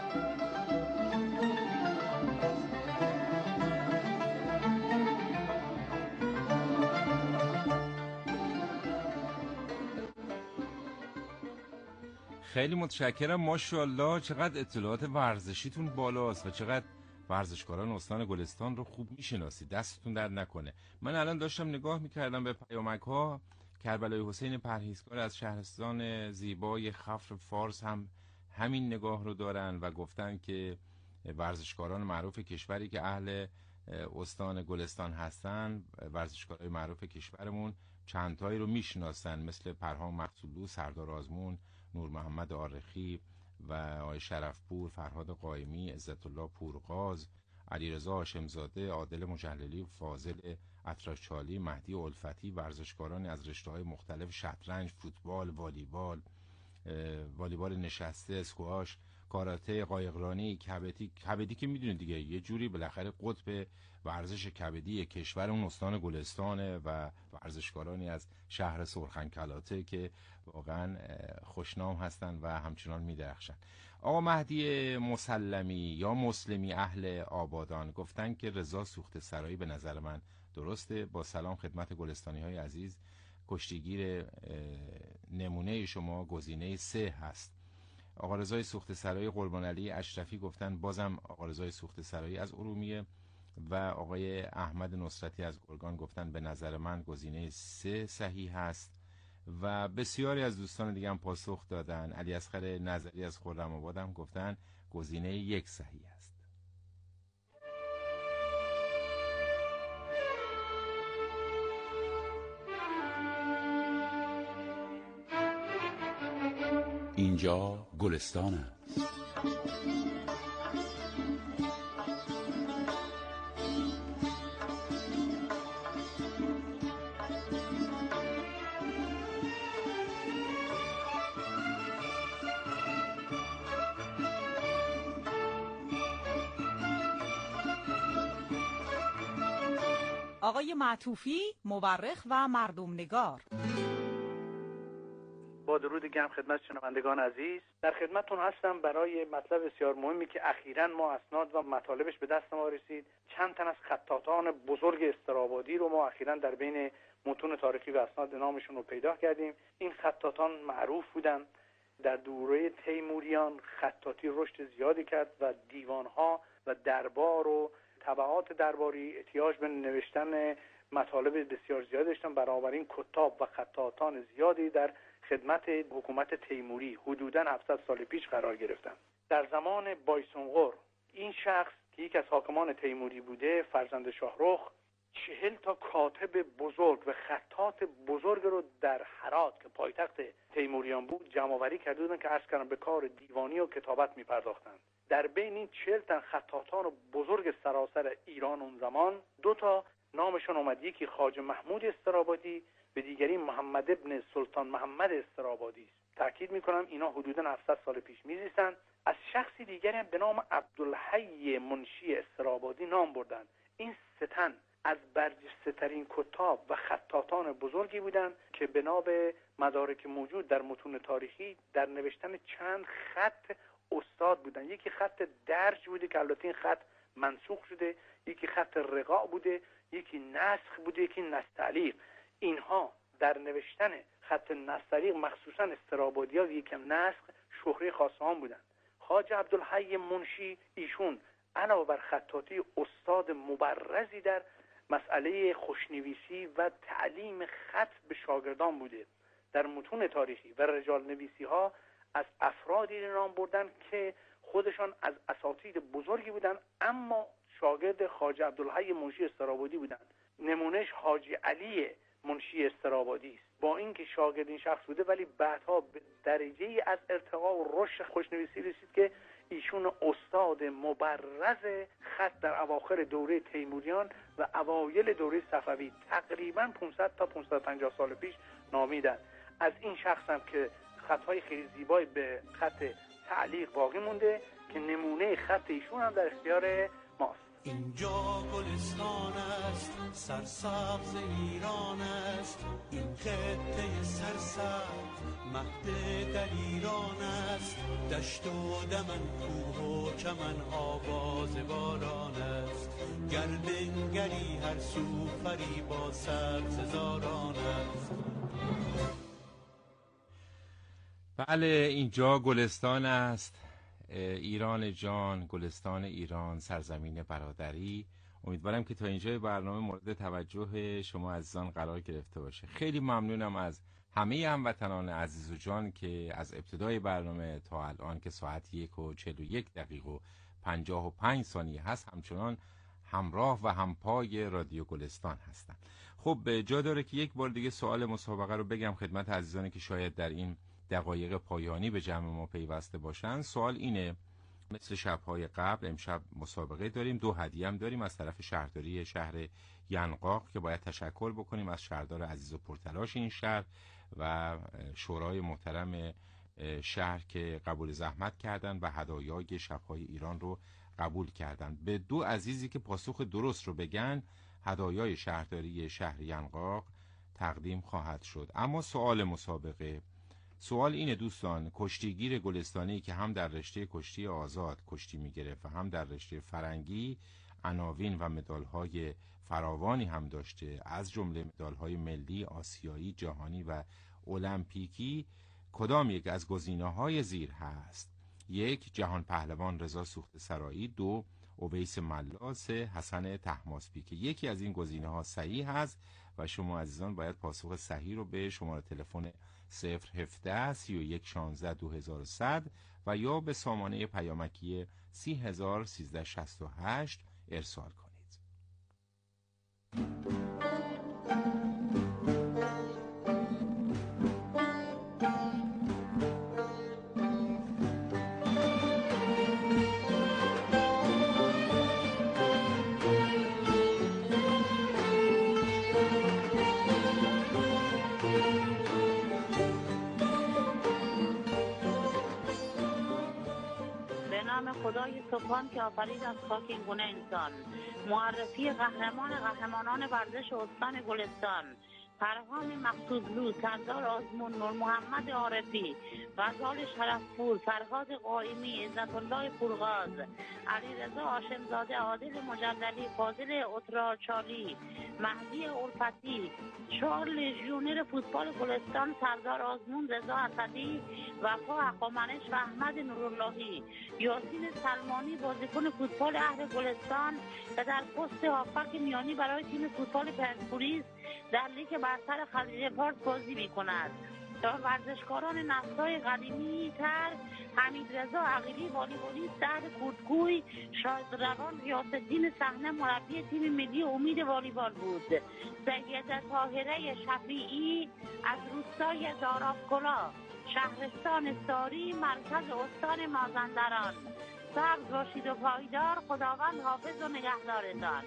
خیلی متشکرم. ماشاءالله چقدر اطلاعات ورزشیتون بالاست و چقدر ورزشکاران استان گلستان رو خوب میشناسید. دستتون درد نکنه. من الان داشتم نگاه میکردم به پیامک ها. کربلای حسین پرهیزکار از شهرستان زیبای خفر فارس هم همین نگاه رو دارن و گفتن که ورزشکاران معروف کشوری که اهل استان گلستان هستن، ورزشکارای معروف کشورمون چندتایی رو میشناسن، مثل پرهام مقصودلو، سردار آزمون، نور محمد آرخی و آقای شرفپور، فرهاد قائمی، عزت الله پورغاز، علیرضا هاشمزاده، عادل مجللی، فاضل اطراشچالی، مهدی الفتی. ورزشکاران از رشته‌های مختلف، شطرنج، فوتبال، والیبال، والیبال نشسته، اسکواش، کاراته، قایقرانی، کبدی. کبدی که میدونید دیگه یه جوری بالاخره قطب ورزش کبدی کشور اون استان گلستانه و ورزشکارانی از شهر سرخنکلاته که واقعا خوشنام هستن و همچنان میدرخشن. آقا مهدی مسلمی یا مسلمی اهل آبادان گفتن که رضا سوخته سرایی به نظر من درسته. با سلام خدمت گلستانی های عزیز. کشتیگیر نمونه شما گزینه سه هست. آقا رضای سوخته سرایی قربان علی اشرفی گفتن بازم آقا رضای سوخته سرایی از ارومیه و آقای احمد نصرتی از گرگان گفتن به نظر من گزینه سه صحیح هست و بسیاری از دوستان دیگه هم پاسخ دادن. علی اصغر نظری از خرم‌آباد هم گفتن گزینه یک صحیح است. اینجا گلستان است. آقای معطوفی، مورخ و مردم نگار. با درود گرم خدمت شنوندگان عزیز، در خدمتتون هستم برای مطلب بسیار مهمی که اخیراً ما اسناد و مطالبش به دست ما رسید. چند تن از خطاطان بزرگ استرابادی رو ما اخیراً در بین متون تاریخی و اسناد نامشون رو پیدا کردیم. این خطاطان معروف بودن. در دوره تیموریان خطاطی رشد زیادی کرد و دیوانها و دربار و طبعات درباری احتیاج به نوشتن مطالب بسیار زیاد داشتن. بنابراین کتاب و خطاطان زیادی در خدمت حکومت تیموری حدوداً هفتصد سال پیش قرار گرفتن. در زمان بایسونقر این شخص که یک از حاکمان تیموری بوده، فرزند شاهرخ، چهل تا کاتب بزرگ و خطاط بزرگ رو در هرات که پایتخت تیموریان بود جمع‌آوری کرده بودن که عرض کردم به کار دیوانی و کتابت می‌پرداختند. در بین این چهل تن خطاطان بزرگ سراسر ایران اون زمان دو تا نامشون اومد. یکی خواجه محمود استرابادی، به دیگری محمد ابن سلطان محمد استرابادی است. تاکید میکنم اینا حدوداً هفتصد سال پیش میزیستند. از شخصی دیگری هم به نام عبدالحی منشی استرابادی نام بردند. این سه تن از برجسته ترین کتاب و خطاطان بزرگی بودند که بنا به مدارک موجود در متون تاریخی در نوشتن چند خط استاد بودند. یکی خط درج بوده که البته این خط منسوخ شده، یکی خط رقاع بوده، یکی نسخ بوده، یکی نستعلیق. اینها در نوشتن خط نستعلیق مخصوصا استرابادی‌ها و یکم نسخ شهره خاصان بودند. خواجه عبدالحی منشی ایشون علاوه بر خطاطی استاد مبرزی در مسئله خوشنویسی و تعلیم خط به شاگردان بوده. در متون تاریخی و رجال نویسی ها از افرادی نام بردن که خودشان از اساتید بزرگی بودند اما شاگرد خواجه عبدالحی منشی استرابادی بودند. نمونهش حاجی علی منشی استرابادی است. با اینکه شاگرد این شخص بوده ولی بعدها به درجه‌ای از ارتقا و رشد خوشنویسی رسید که ایشون استاد مبرز خط در اواخر دوره تیموریان و اوایل دوره صفوی تقریبا پانصد تا پانصد و پنجاه سال پیش نامیدن. از این شخص هم که خطهای خیلی زیبایی به خط تعلیق باقی مونده که نمونه خط ایشون هم در اختیار ماست. اینجا گلستان است، سرسبز ایران است، این خطه سرسبز مهد در ایران است، دشت و دمن کوه و چمن آواز باران است، گر بنگری هر سو فریبا سبززاران است. بله، اینجا گلستان است، ایران جان، گلستان ایران، سرزمین برادری. امیدوارم که تا اینجای برنامه مورد توجه شما عزیزان قرار گرفته باشه. خیلی ممنونم از همه هموطنان عزیز و جان که از ابتدای برنامه تا الان که ساعت یک و چهل و یک دقیقه و پنجاه و پنج ثانیه هست همچنان همراه و همپای رادیو گلستان هستن. خب جا داره که یک بار دیگه سوال مسابقه رو بگم خدمت عزیزانی که شاید در این دقایق پایانی به جمع ما پیوسته باشن. سوال اینه، مثل شب‌های قبل امشب مسابقه داریم، دو هدیه هم داریم از طرف شهرداری شهر ینقاق که باید تشکر بکنیم از شهردار عزیز و پرتلاش این شهر و شورای محترم شهر که قبول زحمت کردن و هدایای شب‌های ایران رو قبول کردن. به دو عزیزی که پاسخ درست رو بگن هدایای شهرداری شهر ینقاق تقدیم خواهد شد. اما سوال مسابقه، سوال اینه دوستان، کشتیگیر گلستانی که هم در رشته کشتی آزاد کشتی میگرفت و هم در رشته فرنگی عناوین و مدال‌های فراوانی هم داشته، از جمله مدال‌های ملی، آسیایی، جهانی و المپیکی، کدام یک از گزینه‌های زیر هست؟ یک، جهان پهلوان رضا سوخته سرایی. دو، اویس ملا. سه، حسن طهماسبی. که یکی از این گزینه‌ها صحیح هست و شما عزیزان باید پاسخ صحیح رو به شماره تلفن صفر هفده سی و یک شانزده دو هزار و صد و یا به سامانه پیامکی سی هزار سیزده شصت و هشت ارسال کنید. خدای سبحان که آفرید از خاک این گونه انسان. معرفی قهرمان قهرمانان ورزش استان گلستان: فرهان مقصودلو، سردار آزمون، نور محمد عارفی، غزال شرفپور، فرهاد قائمی، عزت الله پورغاز، علیرضا هاشمزاده، عادل مجللی، فاضل اتراچالی، مهدی الفتی، چهار لژیونر فوتبال گلستان: سردار آزمون، رضا اسدی، وفا حقامنش و احمد نوراللهی، یاسین سلمانی، بازیکن فوتبال اهل گلستان که در پست هافبک میانی برای تیم فوتبال پرسپولیس در لیگ برتر خلیج فارس بازی می‌کند. تا ورزشکاران نسل‌های قدیمی تر: حمید رضا عقیلی، والیبالیست سعد کورتگوی، شاهد روان غیاث‌الدین صحنه مربی تیم ملی امید والیبال بود. سیده طاهره شفیعی از روستای دارافکلا، شهرستان ساری، مرکز استان مازندران. سبز باشید و پایدار. خداوند حافظ و نگهدارتان.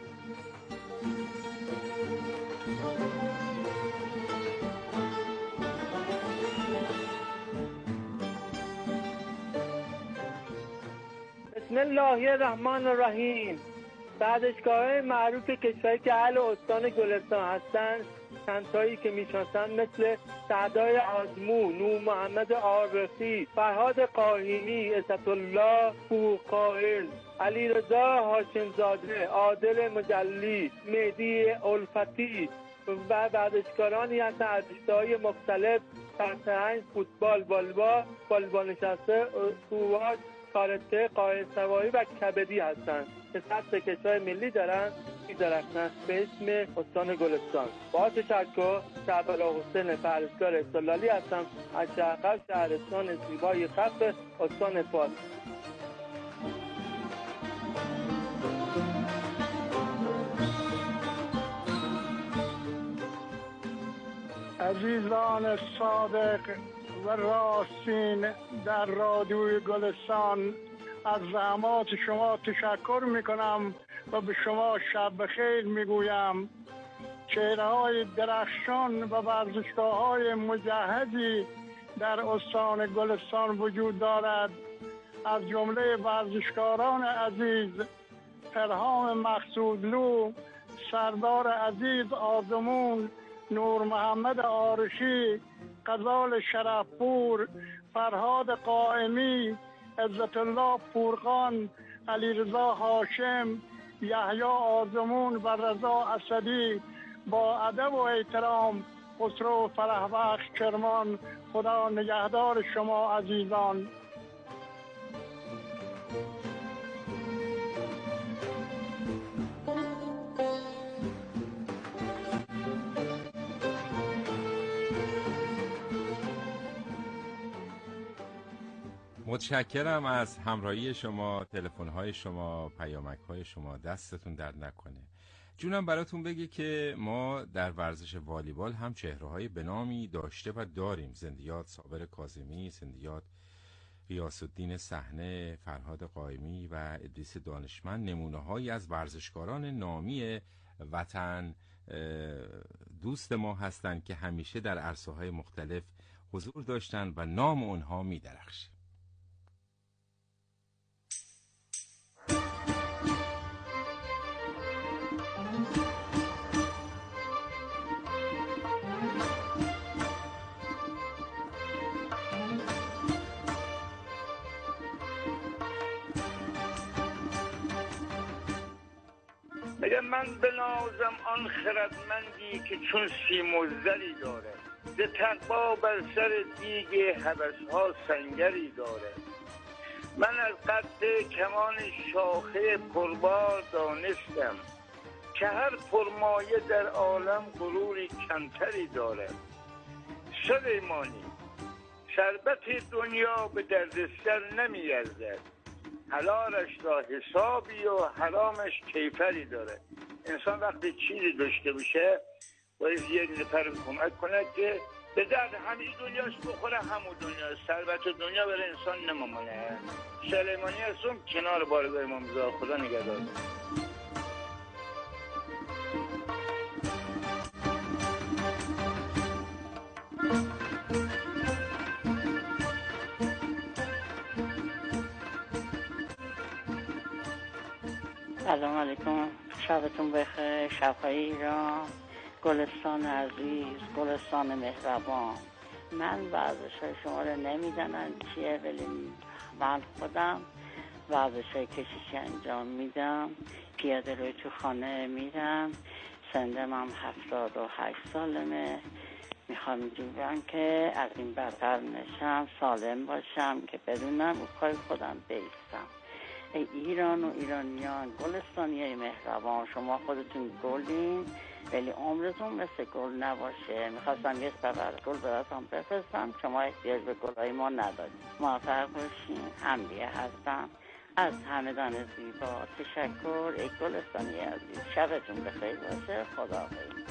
بسم الله الرحمن الرحیم. ورزشگاه‌های معروف کشوری که اهل استان گلستان هستند چند تایی که میشناسند مثل سعدای آزمو، نور محمد عارفی، فرهاد قاهینی، اسدالله پورقائل، علیرضا هاشمزاده، عادل مجلی، مهدی الفتی و ورزشکارانی هستند از رشته‌های مختلف فرهنگ، فوتبال، والیبال، والیبال نشسته، اسکواش، کارته، قایق سواری و کبدی هستند که سطح کشور ملی دارند می‌درخشند به اسم استان گلستان. با تشکر، شعب‌الله حسین پرهیزکار استقلالی هستم از شهر شهرستان زیبای خف استان فارس. عزیزان صادق و راستین در رادیوی گلستان، از زحمات شما تشکر میکنم و به شما شب بخیر میگویم. چهره‌های درخشان و ورزشگاه‌های مجهزی در استان گلستان وجود دارد. از جمله ورزشکاران عزیز پرهام مقصودلو، سردار عزیز آزمون، نور محمد عارشی، غزال شرفپور، فرهاد قائمی، عزت الله پورخان، علیرضا هاشم، یحیی آزمون و رضا اسدی، با ادب و احترام خسرو فرحبخش کرمان. خدا نگهدار شما عزیزان. متشکرم از همراهی شما، تلفن‌های شما، پیامک‌های شما. دستتون درد نکنه. جونم براتون بگه که ما در ورزش والیبال هم چهره‌های بنامی داشته و داریم. زندیات صابر کاظمی، زندیات غیاث‌الدین صحنه، فرهاد قائمی و ادریس دانشمند نمونه‌هایی از ورزشکاران نامی وطن دوست ما هستند که همیشه در عرصه‌های مختلف حضور داشتن و نام اونها می‌درخشه. میگه من بنازم آن خردمندی که چون سیم و زری داره، ز تقوا بر سر دیگ هوس‌ها سنگری داره. من از قد کمان شاخه پربار دانستم که هر پرمایه در عالم غروری کمتری داره. سلیمانی شربت دنیا به دردسر نمی‌ارزد، حلالش را حسابی و حرامش کیفری داره. انسان وقتی چیزی داشته باشه باید یک نفر کمک کنه که به درد همین دنیاش بخوره، همون دنیا ثروت دنیا برای انسان نمامونه. سلیمانی هستم کنار بارگاه امام رضا. خدا نگهدار. سلام علیکم، شبتون بخیر. شبهای ایران، گلستان عزیز، گلستان مهربان. من ورزش های شما رو نمیدانم چیه، ولی من خودم ورزش های کشیشی انجام میدم. پیاده روی تو خانه میرم. سندم هم هفتاد و هشت سالمه. میخوام جوبم که از این برتر نشم، سالم باشم که بدونم رو پای خودم بیستم. ای ایران و ایرانیان، گلستانی مهربان، شما خودتون گلین ولی عمرتون مثل گل نباشه. میخواستم یه سبر گل براتون بفرستم، شما احتیاج به گلهای ما ندارید. موفق باشین. حمدیه هستم از همدان زیبا. تشکر ای گلستانی عزیز. شبتون بخیر باشه. خدا حافظ.